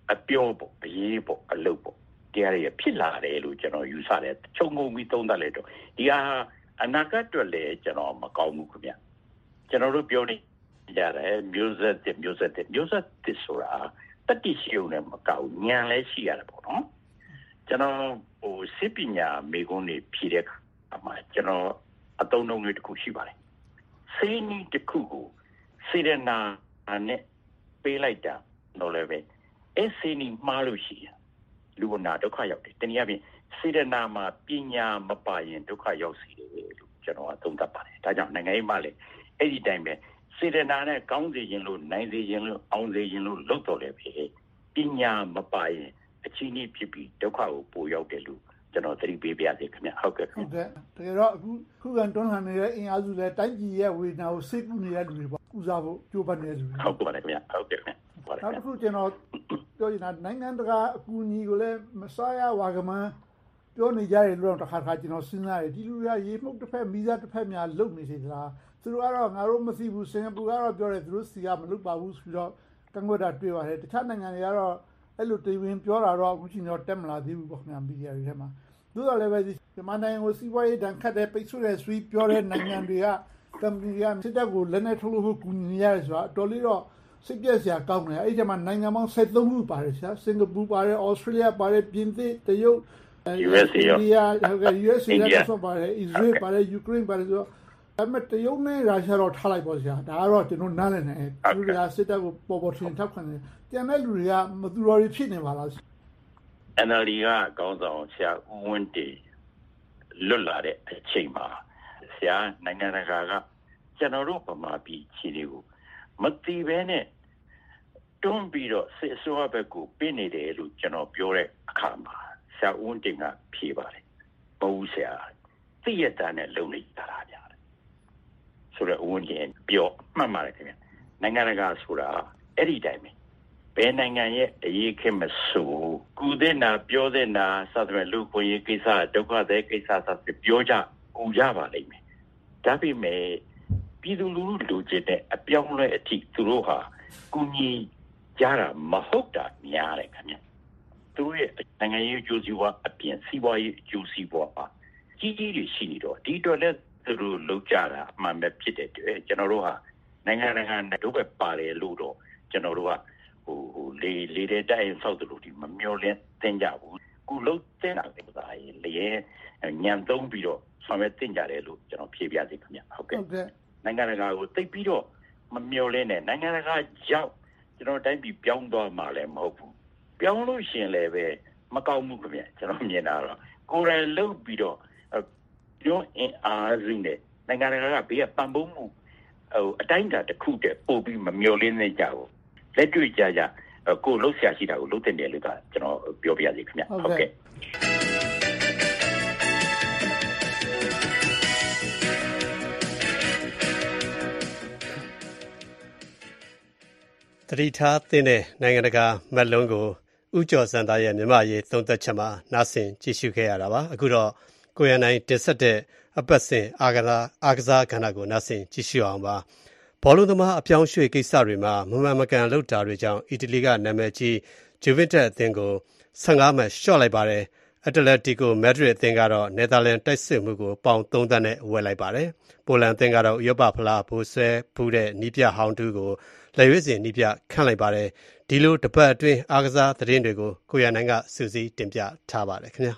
အပြောပေါ့အရေးပေါ့အလုပ်ပေါ့တရားတွေဖြစ်လာတယ်လို့ကျွန်တော်ယူဆတယ်ချုံငုံပြီးသုံးသပ်လိုက်တော့ဒီဟာအနာဂတ်အတွက်လည်းကျွန်တော်မကောင်းဘူးခင်ဗျကျွန်တော်တို့ပြောနေကြတယ်မျိုးဆက်တဲ့မျိုးဆက်တဲ့မျိုးဆက်တဲ့ဆိုတာတတိရှိုံနဲ့မကောက်ညံလဲရှိရတယ်ပေါ့နော်ကျွန်တော်ဟိုစစ်ပညာမေကုန်းတွေဖြည့်တဲ့အခါမှာကျွန်တော်အသုံးအနှုန်းတွေတစ်ခုရှိပါတယ်စေနီတစ်ခုကိုစေရနာနဲ့ပေးလိုက်တာတော့လည်းပဲအဲစေနီမှားလို့ရှိရင်လူနာဒုက္ခရောက်တယ်တနည်းအားဖြင့်စေရနာမှာပညာမပါရင်ဒုက္ခရောက်စေတယ်လို့ကျွန်တော်သုံးသပ်ပါတယ်ဒါကြောင့်နိုင်ငံရေးမှာလည်းအဲ့ဒီတိုင်းပဲစေရနာနဲ့ကောင်းစေခြင်းလို့နိုင်စေခြင်းလို့အောင်စေခြင်းလို့လုပ်တော်လည်းပဲပညာမပါရင်အချင်းကြီးဖြစ်ပြီးဒုက္ခကိုပိုရောက်တယ်လို့ကျွန်တော်သတိပေးပြရစီခင်ဗျဟုတ်ကဲ့ခင်ဗျဟုတ်ကဲ့တကယ်တော့အခုခုခံတွန်းလှန်နေတဲ့အင်အားစုလည်းတိုင်းပြည်ရဲ့ဝေဒနာကိုစိတ်ကူးနေတဲ့လူတွေပေါ့ကုစားဖို့ကြိုးပမ်းနေတဲ့လူတွေဟုတ်ပါတယ်ခင်ဗျဟုတ်ကဲ့ခင်ဗျဟုတ်ပါတယ်နောက်တစ်ခုကျွန်တော်ပြောနေတာနိုင်ငံတကာအကူအညီကိုလည်းမစားရဝါကမန်းပြောနေကြတယ်လို့တော့တစ်ခါတစ်ခါကျွန်တော်စဉ်းစားတယ်ဒီလူတွေကရေမှုတ်တစ်ဖက်မီးစားတစ်ဖက်များလုံနေသေးသလားသူတို့ကတော့ငါတို့မသိဘူးစင်ကာပူကတော့ပြောတယ်သူတို့စီကမလုပ်ပါဘူးဆိုတော့ကန့်ကွက်တာတွေ့ပါတယ်တခြားနိုင်ငံတွေကတော့အဲ့လိုတေဝင်ပြောတာတော့အခုချိန်တော့တက်မလာသေးဘူးပေါ့ခင်ဗျာမီဒီယာတွေထဲမှာသို့တော်လည်းပဲဒီမြန်မာနိုင်ငံကိုစီးပွားရေးတန်ခတ်တဲ့ပိတ်ဆို့တဲ့ဆွေးပြောတဲ့နိုင်ငံတွေကကမ္ဘာကစစ်တပ်ကိုလက်နက်ထုတ်လို့ကူညီနေရတယ်ဆိုတာအတော်လေးတော့စိတ်ပြည့်စရာကောင်းတယ်အဲ့ဒီမှာနိုင်ငံပေါင်းဆက်သုံးခုပါတယ်ဆရာစင်ကာပူပါတယ်ဩစတြေးလျပါတယ်ပြင်သစ်တရုတ်ယူအက်အေရောဟုတ်ကဲ့ ယူအက်အေ လည်းဆိုပါတယ်အစ္စရေးပါတယ်ယူကရိန်းပါတယ်ဆိုတော့ဒါပေမဲ့တရုတ်နဲ့ရုရှားတော့ထားလိုက်ပါဆရာဒါကတော့ကျွန်တော်နားလည်နေတယ်သူတွေကစစ်တပ်ကိုပေါ်ပေါ်ထင်ထောက်ခံတယ်ကျန်တဲ့လူတွေကမသူတော်တွေဖြစ်နေပါလားအန်အယ်ဒီ ကကောင်းဆောင်ဆရာဦးဝင်းတေလွတ်လာတဲ့အချိန်မှာဆရာနိုင်ငံတကာကကျွန်တော်တို့ဗမာပြည်ခြေတွေကိုမတိဘဲနဲ့တွန်းပြီးတော့စစ်အစိုးရဘက်ကိုပြနေတယ်လို့ကျွန်တော်ပြောတဲ့အခါမှာဆရာဦးဝင်းတေကဖြေပါတယ်မဟုတ်ဆရာသိရတဲ့နဲ့လုံနေကြတာဗျာဆိုတော့ဦးဝင်းတေပြောမှတ်ပါတယ်ခင်ဗျနိုင်ငံတကာဆိုတာအဲ့ဒီတိုင်းပဲဘယ်နိုင်ငံရဲ့အရေးခင်မဆိုကုသနာပြောတဲ့နာစသဖြင့်လူကိုရေးကိစ္စဒုက္ခတဲ့ကိစ္စစသဖြင့်ပြောကြကူကြပါလိမ့်မယ်ဒါပေမဲ့ပြည်သူလူထုလူချစ်တဲ့အပြောင်းလဲအထိသူတို့ဟာကုညီကြတာမဟုတ်တာများတယ်ခင်ဗျသူတို့ရဲ့နိုင်ငံရေးကြိုးစီးပွားအပြင်စီးပွားရေးကြိုးစီးပွားပါကြီးကြီးတွေရှိနေတော့ဒီတော့လည်းသူတို့လောက်ကြတာအမှန်ပဲဖြစ်တဲ့တွေ့ကျွန်တော်တို့ဟာနိုင်ငံတကာတို့ပဲပါတယ်လို့တော့ကျွန်တော်တို့ကဟိုဟိုလေလေတဲ့တိုင်ဆောက်တယ်လို့ဒီမမျောလင်းတင်ကြဘူးခုလုံးတင်တာလေဒါရေလေညံသုံးပြီးတော့ဆောင်ရွက်တင်ကြတယ်လို့ကျွန်တော်ဖြေပြစီခင်ဗျဟုတ်ကဲ့နိုင်ငံတကာကိုတိတ်ပြီးတော့မမျောလင်းနဲ့နိုင်ငံတကာရောက်ကျွန်တော်တိုင်းပြည်ပြောင်းသွားမှလည်းမဟုတ်ဘူးပြောင်းလို့ရှင်လည်းပဲမကောင်းဘူးခင်ဗျကျွန်တော်မြင်တာတော့ကိုယ်တိုင်လှုပ်ပြီးတော့ပြောအင်အားစုနဲ့နိုင်ငံတကာကဘေးကပံ့ပိုးမှုဟိုအတိုင်းအတာတစ်ခုတည်းပို့ပြီးမမျောလင်းနေကြဘူးလက်တွေ့ကြကြကိုလှုပ်ရှားရှိတာကိုလှုပ်တင်တယ်လို့ကကျွန်တော်ပြောပြရစီခင်ဗျဟုတ်ကဲ့တတိထားတဲ့နိုင်ငံတကာမက်လုံးကိုဥကျော်စံသားရဲ့မြန်မာရေးသုံးသက်ချက်မှာနားဆင်ကြည့်ရှုခဲ့ရတာပါအခုတော့ကိုရနိုင်တင်ဆက်တဲ့အပတ်စဉ်အာကစားအာကစားကဏ္ဍကိုနားဆင်ကြည့်ရှုအောင်ပါဘောလုံးသမားအပြောင်းရွှေ့ကိစ္စတွေမှာမမှန်မကန်လုပ်တာတွေကြောင့်အီတလီကနာမည်ကြီးဂျူဗင့်တက်အသင်းကိုဆယ်ငါးမှတ်လျှော့လိုက်ပါတယ်အက်တလက်တီကိုမက်ဒရစ်အသင်းကတော့နယ်သာလန်တိုက်စစ်မှုကိုပေါင်သုံးသန်းနဲ့ဝယ်လိုက်ပါတယ်ပိုလန်အသင်းကတော့ဥရောပဖလားဘိုးဆွဲဖူးတဲ့နီးပြဟောင်းတူကိုလက်ရွေးစင်နီးပြခန့်လိုက်ပါတယ်ဒီလိုတပတ်အတွင်းအားကစားသတင်းတွေကိုကိုရနိုင်ကစူးစီးတင်ပြထားပါတယ်ခင်ဗျာ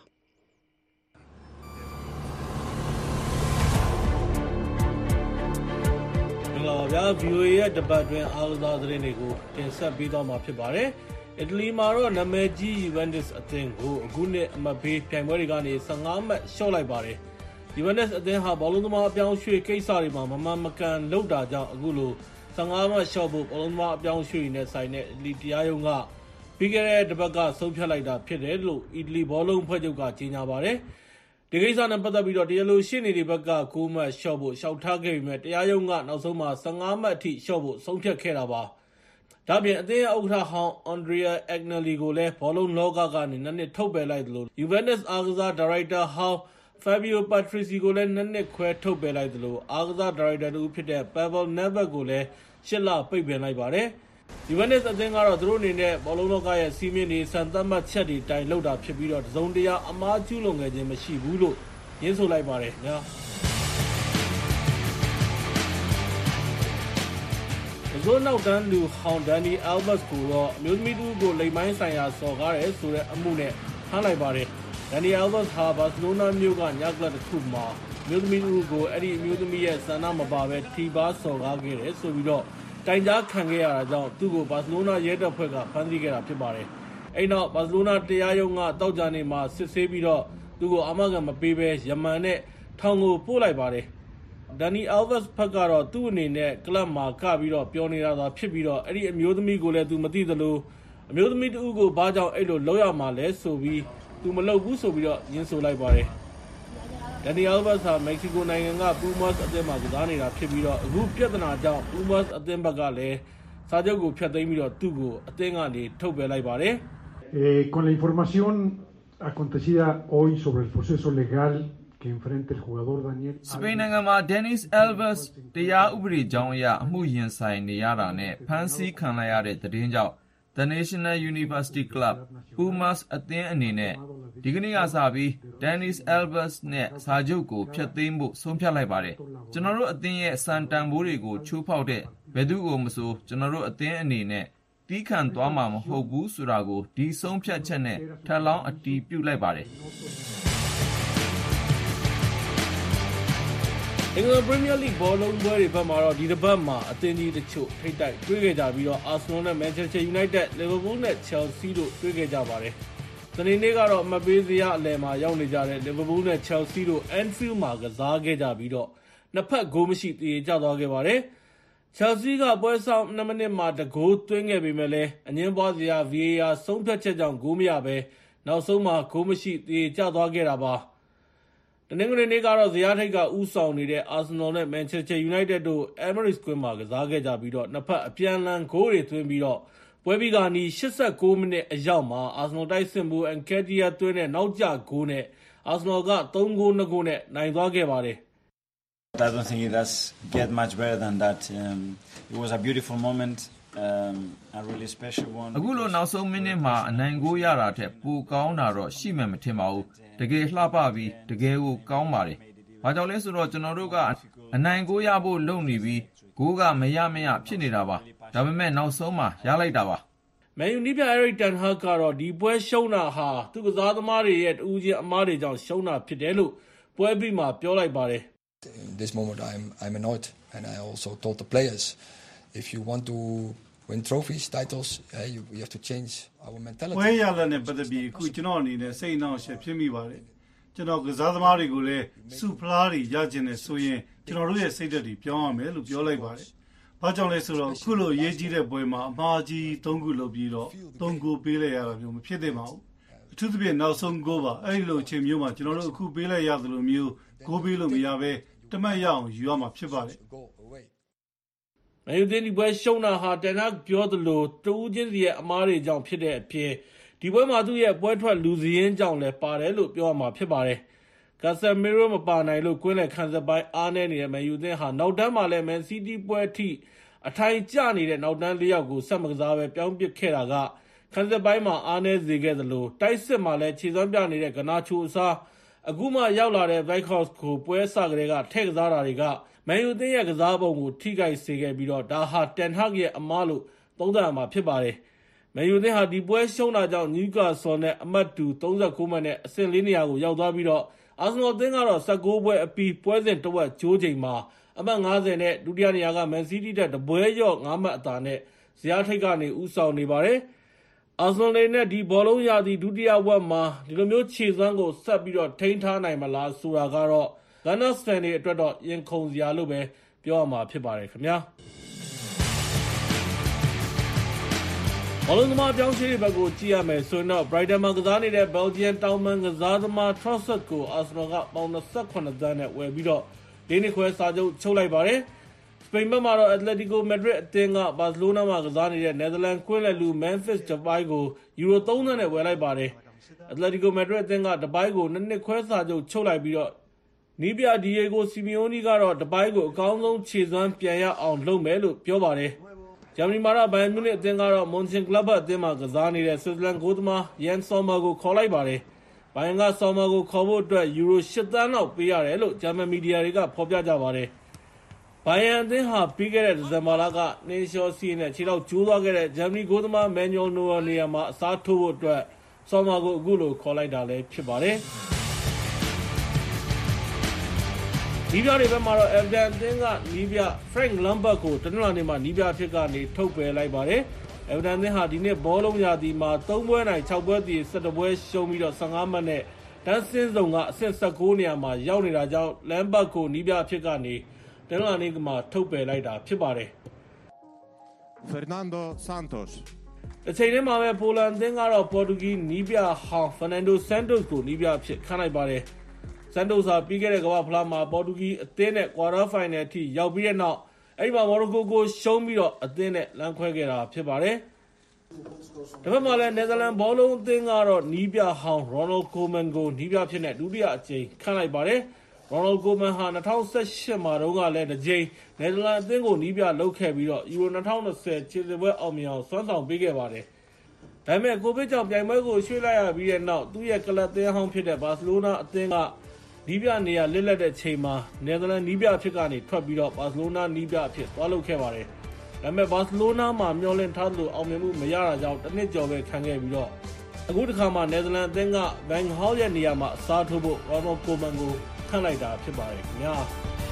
ဗျာ ဗီအိုအေ ရဲ့တပတ်အတွင်းအားကစားသတင်းတွေကိုတင်ဆက်ပေးသွားမှာဖြစ်ပါတယ်။အီတလီမှာတော့နာမည်ကြီး Juventus အသင်းကိုအခုနှစ်အမှတ်ပေးပြိုင်ပွဲတွေကနေဆယ်ငါးမှတ်လျှော့လိုက်ပါတယ်။ Juventus အသင်းဟာဘောလုံးသမားအပြောင်းအရွှေ့ကိစ္စတွေမှာမမှန်မကန်လုပ်တာကြောင့်အခုလိုဆယ်ငါးမှတ်လျှော့ဖို့ဘောလုံးသမားအပြောင်းအရွှေ့နဲ့ဆိုင်တဲ့အီတလီတရားရုံးကပြီးခဲ့တဲ့တပတ်ကဆုံးဖြတ်လိုက်တာဖြစ်တယ်လို့အီတလီဘောလုံးဖွဲ့ချုပ်ကကြေညာပါတယ်။ဒီကိစ္စနဲ့ပတ်သက်ပြီးတော့တရားလိုရှေ့နေတွေဘက်ကကိုးမှတ်လျှော့ဖို့ရှောက်ထားခဲ့ပေမဲ့တရားရုံးကနောက်ဆုံးမှာဆယ်ငါးမှတ်အထိလျှော့ဖို့ဆုံးဖြတ်ခဲ့တာပါ။ဒါ့အပြင်အသင်းရဲ့ဥက္ကဋ္ဌဟောင်းအန်ဒရီယာအက်ဂနယ်လီကိုလည်းဘောလုံးလောကကနေနှစ်နှစ်ထုတ်ပယ်လိုက်သလို Juventus အားကစားဒါရိုက်တာဟောင်း Fabio Patrizi ကိုလည်းနှစ်နှစ်ခွဲထုတ်ပယ်လိုက်သလိုအားကစားဒါရိုက်တာတူဖြစ်တဲ့ Pavel Nedved ကိုလည်းရှစ်လပိတ်ပင်လိုက်ပါတယ်။ယူဗန်တစ်အသင်းကတော့သူတို့အနေနဲ့ဘောလုံးလောကရဲ့စီးမင်းတွေစံသတ်မှတ်ချက်တွေတိုင်လောက်တာဖြစ်ပြီးတော့တစုံတရာအမှားကျူးလွန်ခဲ့ခြင်းမရှိဘူးလို့ညင်းဆိုလိုက်ပါတယ်ညာဇိုးနောက်တန်းလူဟောင်ဒန်နီအယ်ဘတ်ကိုတော့အမျိုးသမီးတူကိုလိမ်မိုင်းဆိုင်ရာစော်ကားတယ်ဆိုတဲ့အမှုနဲ့ဖမ်းလိုက်ပါတယ်ဒန်နီအယ်ဘတ်ဟာဘာစီလိုနာမြို့ကညကလပ်တစ်ခုမှာအမျိုးသမီးတူကိုအဲ့ဒီအမျိုးသမီးရဲ့ဆန္ဒမပါဘဲထိပါစော်ကားခဲ့တယ်ဆိုပြီးတော့တိုင်ကြားခံခဲ့ရတာကြောင့်သူ့ကိုဘာစီလိုနာရဲတပ်ဖွဲ့ကဖမ်းဆီးခဲ့တာဖြစ်ပါတယ်အဲ့နောက်ဘာစီလိုနာတရားရုံးကတောက်ကြနေမှာစစ်ဆေးပြီးတော့သူ့ကိုအာမခံမပေးဘဲယမန်နဲ့ထောင်ကိုပို့လိုက်ပါတယ်ဒန်နီအယ်ဗတ်ဖက်ကတော့သူ့အနေနဲ့ကလပ်မှာကပြီးတော့ပြောနေတာသာဖြစ်ပြီးတော့အဲ့ဒီအမျိုးသမီးကိုလည်းသူမသိသလိုအမျိုးသမီးတူကိုဘာကြောင့်အဲ့လိုလောက်ရမှာလဲဆိုပြီးသူမလုပ်ဘူးဆိုပြီးတော့ညှင်းဆိုလိုက်ပါတယ်ဒန်နီအယ်ဗတ်ဟာမက္ကဆီကိုနိုင်ငံကပူမတ်အသင်းမှာကစားနေတာဖြစ်ပြီးတော့အခုပြဿနာကြောင့်ပူမတ်အသင်းဘက်ကလည်းစာချုပ်ကိုဖျက်သိမ်းပြီးတော့သူ့ကိုအသင်းကနေထုတ်ပယ်လိုက်ပါတယ် Eh, con la información acontecida hoy sobre el proceso legal que enfrenta el jugador Daniel စပိန်နိုင်ငံမှာ Dennis Alves တရားဥပဒေကြောင်းအရအမှုရင်ဆိုင်နေရတာနဲ့ဖမ်းဆီးခံလိုက်ရတဲ့သတင်းကြောင့် The National University Club Pumas အသင်းအနေနဲ့ဒီကနေ့ကစပြီး Dennis Alves နဲ့စာချုပ်ကိုဖျက်သိမ်းဖို့ဆုံးဖြတ်လိုက်ပါတယ်။ကျွန်တော်တို့အသင်းရဲ့စံတန်ဖိုးတွေကိုချိုးဖောက်တဲ့ဘယ်သူကိုမဆိုကျွန်တော်တို့အသင်းအနေနဲ့တီးခံသွားမှာမဟုတ်ဘူးဆိုတာကိုဒီဆုံးဖြတ်ချက်နဲ့ထပ်လောင်းအတည်ပြုလိုက်ပါတယ်။အင်္ဂလန်ပရီးမီးယားလိဂ်ဘောလုံးပွဲတွေဘက်မှာတော့ဒီတစ်ပတ်မှာအသင်းကြီးတချို့ထိပ်တိုက်တွေ့ခဲ့ကြပြီးတော့အာဆင်နယ်နဲ့မန်ချက်စတာယူနိုက်တက်လီဗာပူးနဲ့ချယ်လ်ဆီတို့တွေ့ခဲ့ကြပါတယ်။စနေနေ့ကတော့အမှတ်ပေးစရာအလယ်မှာရောက်နေကြတဲ့လီဗာပူးနဲ့ချယ်လ်ဆီတို့အန်ဖီးလ်မှာကစားခဲ့ကြပြီးတော့နှစ်ဖက်ဂိုးမရှိတည်ကြသွားခဲ့ပါတယ်။ချယ်လ်ဆီကပွဲဆောင်နှစ်မိနစ်မှာတဂိုးသွင်းခဲ့ပေမဲ့လည်းအငင်းပွားစရာ ဗီအေအာ ဆုံးဖြတ်ချက်ကြောင့်ဂိုးမရပဲနောက်ဆုံးမှာဂိုးမရှိတည်ကြသွားခဲ့တာပါ။တနင်္ဂနွေနေ့ကတော့ဇယားထိပ်ကဦးဆောင်နေတဲ့အာဆင်နယ်နဲ့မန်ချက်စတာယူနိုက်တက်တို့ Emirates ကွင်းမှာကစားခဲ့ကြပြီးတော့နှစ်ဖက်အပြန်အလှန်ဂိုးတွေသွင်းပြီးတော့ပွဲပြီးကနီး၈၉မိနစ်အရောက်မှာအာဆင်နယ်တိုက်စစ်မှုအန်ကက်တီယာသွင်းတဲ့နောက်ကျဂိုးနဲ့အာဆင်နယ်က၃ဂိုး၂ဂိုးနဲ့နိုင်သွားခဲ့ပါတယ် I don't think it does get much better than that. Um, it was a beautiful moment, um, a really special one. အခုလိုနောက်ဆုံးမိနစ်မှာအနိုင်ဂိုးရတာထက်ပိုကောင်းတာတော့ရှိမှမထင်ပါဘူး။တကယ်လှပပြီးတကယ်ကိုကောင်းပါတယ်။ဘာကြောင့်လဲဆိုတော့ကျွန်တော်တို့ကအနိုင်ဂိုးရဖို့လုပ်နေပြီးဂိုးကမရမရဖြစ်နေတာပါ။ဒါပေမဲ့နောက်ဆုံးမှာရလိုက်တာပါ။မန်ယူနီးပြErik ten Hagကတော့ဒီပွဲရှုံးတာဟာသူကစားသမားတွေရဲ့တူးချင်းအမားတွေကြောင့်ရှုံးတာဖြစ်တယ်လို့ပွဲပြီးမှာပြောလိုက်ပါတယ် In this moment, I'm I'm annoyed, and I also told the players, if you want to win trophies, titles, uh, you you have to change our mentality. ဝဲရလာတဲ့ပတ်သက်ပြီးအခုကျွန်တော်အနေနဲ့စိတ်နှောင့်ယှက်ဖြစ်မိပါတယ်။ကျွန်တော်ကစားသမားတွေကိုလည်းစုဖလားတွေရကျင်နေဆိုရင်ကျွန်တော်တို့ရဲ့စိတ်ဓာတ်တွေပြောင်းရမယ်လို့ပြောလိုက်ပါတယ်။ဘာကြောင့်လဲဆိုတော့အခုလိုရေးကြီးတဲ့ပွဲမှာအမှားကြီး၃ခုလုပ်ပြီးတော့၃ခုပေးလိုက်ရတာမျိုးမဖြစ်သင့်ပါဘူး။အထူးသဖြင့်နောက်ဆုံးဂိုးပါအဲ့ဒီလိုအချိန်မျိုးမှာကျွန်တော်တို့အခုပေးလိုက်ရသလိုမျိုးဂိုးပေးလို့မရဘဲတမတ်ရအောင်ယူရမှာဖြစ်ပါတယ်။မန်ယူသင်းဒီပွဲရှုံးတာဟာတန်ဟတ်ပြောသလိုတူးချင်းစီရဲ့အမားတွေကြောင့်ဖြစ်တဲ့အပြင်ဒီပွဲမှာသူ့ရဲ့ပွဲထွက်လူစည်းရင်းကြောင့်လည်းပါတယ်လို့ပြောရမှာဖြစ်ပါတယ်။ကာဆယ်မီရိုမပါနိုင်လို့ကွင်းလယ်ခံစစ်ပိုင်းအားနည်းနေတဲ့မန်ယူသင်းဟာနောက်တန်းမှာလည်းမန်စီးတီးပွဲအထိအထိုင်ကျနေတဲ့နောက်တန်းလေးယောက်ကိုဆက်မကစားပဲပြောင်းပစ်ခဲ့တာကခံစစ်ပိုင်းမှာအားနည်းစေခဲ့သလိုတိုက်စစ်မှာလည်းခြေစွမ်းပြနေတဲ့ဂနာချိုအစားအခုမှရောက်လာတဲ့ Vikos ကိုပွဲစကလေးကထည့်ကစားတာတွေကမန်ယူသင်းရဲ့ကစားပုံကိုထိခိုက်စေခဲ့ပြီးတော့ဒါဟာတန်ဟတ်ရဲ့အမားလို့သုံးသပ်ရမှာဖြစ်ပါတယ်။မန်ယူသင်းဟာဒီပွဲရှုံးတာကြောင့်နျူကာဆယ်နဲ့အမှတ်တူ၃၉မှတ်နဲ့အဆင့်၄နေရာကိုရောက်သွားပြီးတော့အာဆင်နယ်သင်းကတော့၁၉ပွဲအပြီးပွဲစဉ်တစ်ဝက်ကျိုးချိန်မှာအမှတ်၅၀နဲ့ဒုတိယနေရာကမန်စီးတီးတက်တပွဲရော့၅မှတ်အသာနဲ့ဇယားထိပ်ကနေဦးဆောင်နေပါတယ်။အာဆင်နယ်နဲ့ဒီဘောလုံးရာသီဒုတိယဝက်မှာဒီလိုမျိုးခြေစွမ်းကိုဆက်ပြီးတော့ထိန်းထားနိုင်မလားဆိုတာကတော့ဂန်နာစတန်တွေအတွက်တော့ရင်ခုန်စရာလို့ပဲပြောရမှာဖြစ်ပါတယ်ခင်ဗျာဘောလုံးသမားပြောင်းရွှေ့တဲ့ဘက်ကိုကြည့်ရမယ်ဆိုရင်တော့ Brighton မှာကစားနေတဲ့ Belgian တောင်ပန်ကစားသမား Trossard ကို Arsenal ကပေါင်၂၇သန်းနဲ့ဝယ်ပြီးတော့လေးနှစ်ခွဲစာချုပ်ချုပ်လိုက်ပါတယ်စပိန်ဘက်မှာတော့ Atletico Madrid အသင်းက Barcelona မှာကစားနေတဲ့ Netherlands ကွင်းလယ်လူ Memphis Depay ကိုယူရို၃သန်းနဲ့ဝယ်လိုက်ပါတယ် Atletico Madrid အသင်းက Depay ကိုနှစ်နှစ်ခွဲစာချုပ်ချုပ်လိုက်ပြီးတော့နီးပြ Diego Simeone ကတော့ Depay ကိုအကောင်းဆုံးခြေစွမ်းပြန်ရအောင်လုပ်မယ်လို့ပြောပါတယ်ဂျာမနီမှာတော့ဘိုင်မြူနစ်အသင်းကတော့မွန်ချင်ကလပ်အသင်းမှာကစားနေတဲ့ဆွစ်ဇာလန်ဂိုးသမားယန်ဆော်မာကိုခေါ်လိုက်ပါတယ်။ဘိုင်ယန်ကဆော်မာကိုခေါ်ဖို့အတွက်ယူရိုရှစ်သန်းလောက်ပေးရတယ်လို့ဂျာမန်မီဒီယာတွေကဖော်ပြကြပါတယ်။ဘိုင်ယန်အသင်းဟာပြီးခဲ့တဲ့ဒီဇင်ဘာလကနှင်းလျှောစီးနဲ့ခြေထောက်ကျိုးသွားခဲ့တဲ့ဂျာမနီဂိုးသမားမန်နျူယ်နိုယာနေရာမှာအစားထိုးဖို့အတွက်ဆော်မာကိုအခုလိုခေါ်လိုက်တာလည်းဖြစ်ပါတယ်။နီးပြတွေဘက်မှာတော့ Everton အသင်းကနီးပြ Frank Lampard ကိုတနင်္လာနေ့မှာနီးပြအဖြစ်ကနေထုတ်ပယ်လိုက်ပါတယ်။ Everton အသင်းဟာဒီနေ့ဘောလုံးရာသီမှာသုံးပွဲနိုင်ခြောက်ပွဲသီးဆယ်တစ်ပွဲရှုံးပြီးတော့ဆယ့်ငါးမှတ်နဲ့တန်းစင်းဆောင်ကအဆင့်ဆယ့်ကိုနေရာမှာရောက်နေတာကြောင့် Lampard ကိုနီးပြအဖြစ်ကနေတနင်္လာနေ့မှာထုတ်ပယ်လိုက်တာဖြစ်ပါတယ်။ Fernando Santos အချိန်ထဲမှာပဲပိုလန်အသင်းကတော့ပေါ်တူဂီနီးပြဟောင်း Fernando Santos ကိုနီးပြအဖြစ်ခန့်လိုက်ပါတယ်။ Santos ဟာပြီးခဲ့တဲ့ကမ္ဘာ့ဖလားမှာပေါ်တူဂီအသင်းနဲ့ကွာတာဖိုင်နယ်အထိရောက်ပြီးတဲ့နောက်အဲဒီမှာမော်ရိုကိုကိုရှုံးပြီးတော့အသင်းနဲ့လမ်းခွဲခဲ့တာဖြစ်ပါတယ်။ဒါပေမဲ့လည်းနယ်သာလန်ဘောလုံးအသင်းကတော့နီးပြဟောင်း Ronald Koeman ကိုနီးပြဖြစ်တဲ့ဒုတိယအကြိမ်ခန့်လိုက်ပါတယ်။ Ronald Koeman ဟာ၂၀၁၈မှာတုန်းကလည်းတစ်ကြိမ်နယ်သာလန်အသင်းကိုနီးပြလုပ်ခဲ့ပြီးတော့ယူရို၂၀၂၀ခြေစစ်ပွဲအောင်မြင်အောင်စွမ်းဆောင်ပေးခဲ့ပါတယ်။ဒါပေမဲ့ကိုဗစ်ကြောင့်ပြိုင်ပွဲကိုရွှေ့လိုက်ရပြီးတဲ့နောက်သူ့ရဲ့ကလပ်အသင်းဟောင်းဖြစ်တဲ့ဘာစီလိုနာအသင်းကနီးပြနေရာလစ်လက်တဲ့ချိန်မှာနယ်သာလန်နီးပြအဖြစ်ကနေထွက်ပြီးတော့ဘာစီလိုနာနီးပြအဖြစ်သွားလုပ်ခဲ့ပါတယ်။ဒါပေမဲ့ဘာစီလိုနာမှာမျှော်လင့်ထားသလိုအောင်မြင်မှုမရတာကြောင့်တစ်နှစ်ကျော်ပဲခံခဲ့ပြီးတော့အခုတစ်ခါမှနယ်သာလန်အသင်းကဘန်ဟောက်ရဲ့နေရာမှာအစားထိုးဖို့ Ronald Koeman ကိုခန့်လိုက်တာဖြစ်ပါတယ်ခင်ဗျာ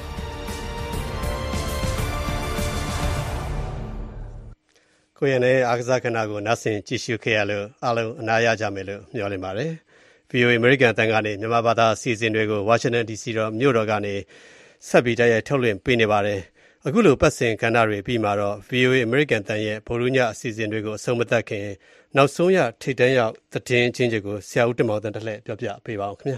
။ကိုရနဲ့အားကစားကဏ္ဍကိုနောက်ဆင်ကြည့်ရှုခဲ့ရလို့အားလုံးအနားရကြမယ်လို့မျှော်လင့်ပါတယ်။ဗွီအိုအေ အမေရိကန်အသံကနေမြန်မာဘာသာအစီအစဉ်တွေကိုဝါရှင်တန် ဒီစီတော်မြို့တော်ကနေဆက်ပြီးတိုက်ရိုက်ထုတ်လွှင့်ပေးနေပါတယ်။အခုလိုပတ်စဉ်ကဏ္ဍတွေပြီးမှာတော့ ဗွီအိုအေ အမေရိကန်အသံရဲ့ဗုဒ္ဓညအစီအစဉ်တွေကိုအဆုံးမသတ်ခင်နောက်ဆုံးရထိပ်တန်းရောက်သတင်းချင်းတွေကိုဆရာဦးတင်မောင်တန်းတစ်လှည့်ပြောပြပေးပါဦးခင်ဗျာ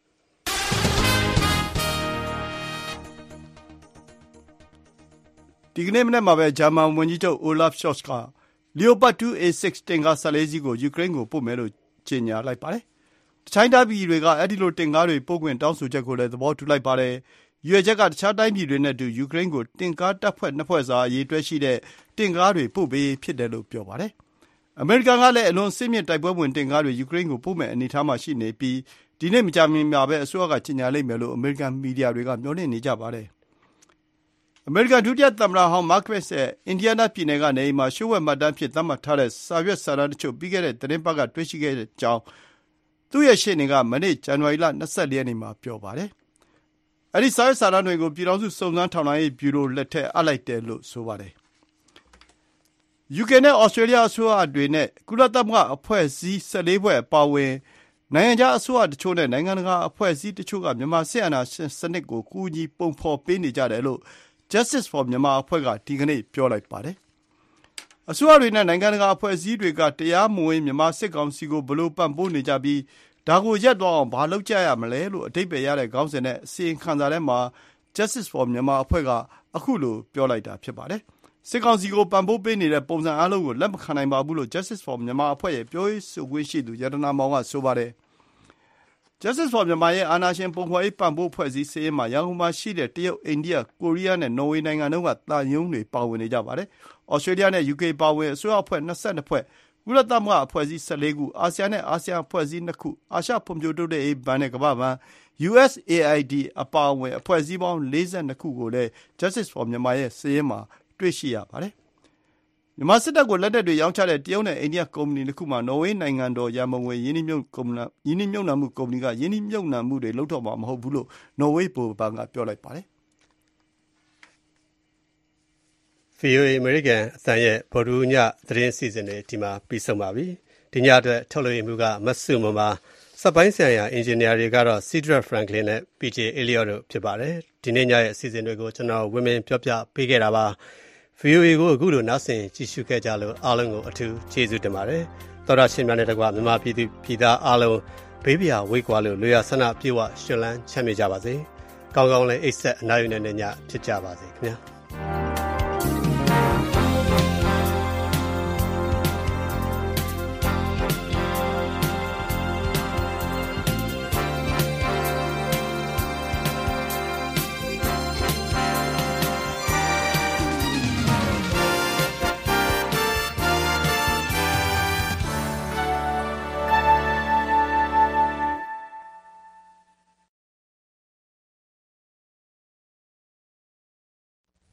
။ဒီကနေ့မနေ့မှာပဲဂျာမန်ဝန်ကြီးချုပ် Olaf Scholz က Leopard တူ အေ စိတ် တင့်ကား၁၄စီးကိုယူကရိန်းကိုပို့မယ်လို့ကြေညာလိုက်ပါတယ်။တခြားတိုင်းပြည်တွေကအဲဒီလိုတင့်ကားတွေပို့ခွင့်တောင်းဆိုချက်ကိုလည်းသဘောတူလိုက်ပါတယ်။ရွေချက်ကတခြားတိုင်းပြည်တွေနဲ့အတူယူကရိန်းကိုတင့်ကားတပ်ဖွဲ့နှစ်ဖွဲ့စာအရေးတွဲရှိတဲ့တင့်ကားတွေပို့ပေးဖြစ်တယ်လို့ပြောပါတယ်။အမေရိကန်ကလည်းအလွန်စစ်မြင့်တိုက်ပွဲဝင်တင့်ကားတွေယူကရိန်းကိုပို့မဲ့အနေအထားမှာရှိနေပြီးဒီနေ့မကြာမီမှာပဲအစိုးရကကြေညာလိမ့်မယ်လို့အမေရိကန်မီဒီယာတွေကမျှော်လင့်နေကြပါတယ်။အမေရိကန်ဒုတိယသမ္မတဟောင်းမားကရက်ရဲ့အင်ဒီယားနားပြည်နယ်ကနေအိမ်မှာရှို့ဝှက်မှတ်တမ်းဖြစ်သတ်မှတ်ထားတဲ့စာရွက်စာတမ်းတချို့ပြီးခဲ့တဲ့သတင်းပတ်ကတွေ့ရှိခဲ့တဲ့အကြောင်းသူ့ရဲ့ရှေ့နေကမနေ့ဇန်နဝါရီလ၂၄ရက်နေ့မှာပြောပါတယ်။အဲဒီစာရွက်စာတမ်းတွေကိုပြည်ထောင်စုစုံစမ်းထောက်လှမ်းရေးဗျူရိုလက်ထက်အပ်လိုက်တယ်လို့ဆိုပါတယ်။ ယူကေနဲ့ဩစတြေးလျအစိုးရတွေနဲ့ကုလသမဂ္ဂအဖွဲ့အစည်း၁၄ဖွဲ့အပါအဝင်နိုင်ငံခြားအစိုးရတချို့နဲ့နိုင်ငံတကာအဖွဲ့အစည်းတချို့ကမြန်မာစစ်အာဏာရှင်စနစ်ကိုကူညီပုံဖော်ပေးနေကြတယ်လို့ Justice for Myanmar အဖွဲ့ကဒီကနေ့ပြောလိုက်ပါတယ်။အစိုးရတွေနဲ့နိုင်ငံတကာအဖွဲ့အစည်းတွေကတရားမဝင်မြန်မာစစ်ကောင်စီကိုဘယ်လိုပံ့ပိုးနေကြပြီးဒါကိုရပ်သွားအောင်ဘာလုပ်ကြရမလဲလို့အဓိပ္ပာယ်ရတဲ့ခေါင်းစဉ်နဲ့အစီရင်ခံစာထဲမှာ Justice for Myanmar အဖွဲ့ကအခုလိုပြောလိုက်တာဖြစ်ပါတယ်။စစ်ကောင်စီကိုပံ့ပိုးပေးနေတဲ့ပုံစံအလုံးကိုလက်မခံနိုင်ပါဘူးလို့ Justice for Myanmar အဖွဲ့ရဲ့ပြောရေးဆိုခွင့်ရှိသူရတနာမောင်ကဆိုပါတယ်။ Justice for Myanmar ရဲ့အာဏာရှင်ပုံဖော်ရေးပံ့ပိုးဖွဲ့စည်းစည်းမှာရန်ကုန်မှာရှိတဲ့တရုတ်အိန္ဒိယကိုရီးယားနဲ့နော်ဝေနိုင်ငံတို့ကတာယုံတွေပါဝင်နေကြပါတယ်။ဩစတြေးလျနဲ့ယူကေပါဝင်အစိုးရအဖွဲ့၂၂ဖွဲ့ကုလသမဂ္ဂအဖွဲ့အစည်း၁၄ခုအာဆီယံနဲ့အာဆီယံအဖွဲ့အစည်းနှစ်ခုအာရှဖွံ့ဖြိုးတိုးတက်ရေးဘဏ်နဲ့ကမ္ဘာ့ဘဏ် ယူ အက်စ် အေ အိုင် ဒီ အပါအဝင်အဖွဲ့အစည်းပေါင်း၄၂ခုကိုလည်း Justice for Myanmar ရဲ့စာရင်းမှာတွေ့ရှိရပါတယ်။မြန်မာစစ်တပ်ကိုလက်နက်တွေရောင်းချတဲ့တရုတ်နဲ့အိန္ဒိယကုမ္ပဏီနှစ်ခုမှနော်ဝေးနိုင်ငံတော်ရန်ပုံငွေရင်းနှီးမြှုပ်ရင်းနှီးမြှုပ်နှံမှုကုမ္ပဏီကရင်းနှီးမြှုပ်နှံမှုတွေလုပ်တော့မှာမဟုတ်ဘူးလို့နော်ဝေးဗဟိုဘဏ်ကပြောလိုက်ပါတယ်။ဗွီအိုအေ အမေရိကန်အသံရဲ့ဗုဒ္ဓညသတင်းစီစဉ်တွေဒီမှာပြီးဆုံးပါပြီ။ဒီညအတွက်ထုတ်လွှင့်မှုကမတ်စုမပါစက်ပိုင်းဆိုင်ရာအင်ဂျင်နီယာတွေကတော့ Cedric Franklin နဲ့ ပီ ဂျေ Elliott တို့ဖြစ်ပါတယ်။ဒီနေ့ညရဲ့အစီအစဉ်တွေကိုကျွန်တော်ဝင်းမင်းပြောပြပေးခဲ့တာပါ။ ဗွီအိုအေကိုအခုလိုနောက်ဆင်ကြည့်ရှုခဲ့ကြလို့အားလုံးကိုအထူးကျေးဇူးတင်ပါတယ်။သောတာရှင်များနဲ့တကွမြန်မာပြည်သူပြည်သားအားလုံးဘေးပြာဝေးကွာလို့လွေရဆန္ဒပြေဝရှင်လန်းချမ်းမြေ့ကြပါစေ။ကောင်းကောင်းလေးအိတ်ဆက်အနားယူနေတဲ့ညဖြစ်ကြပါစေခင်ဗျာ။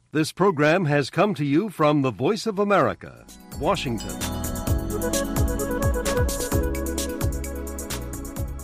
This program has come to you from the Voice of America, Washington.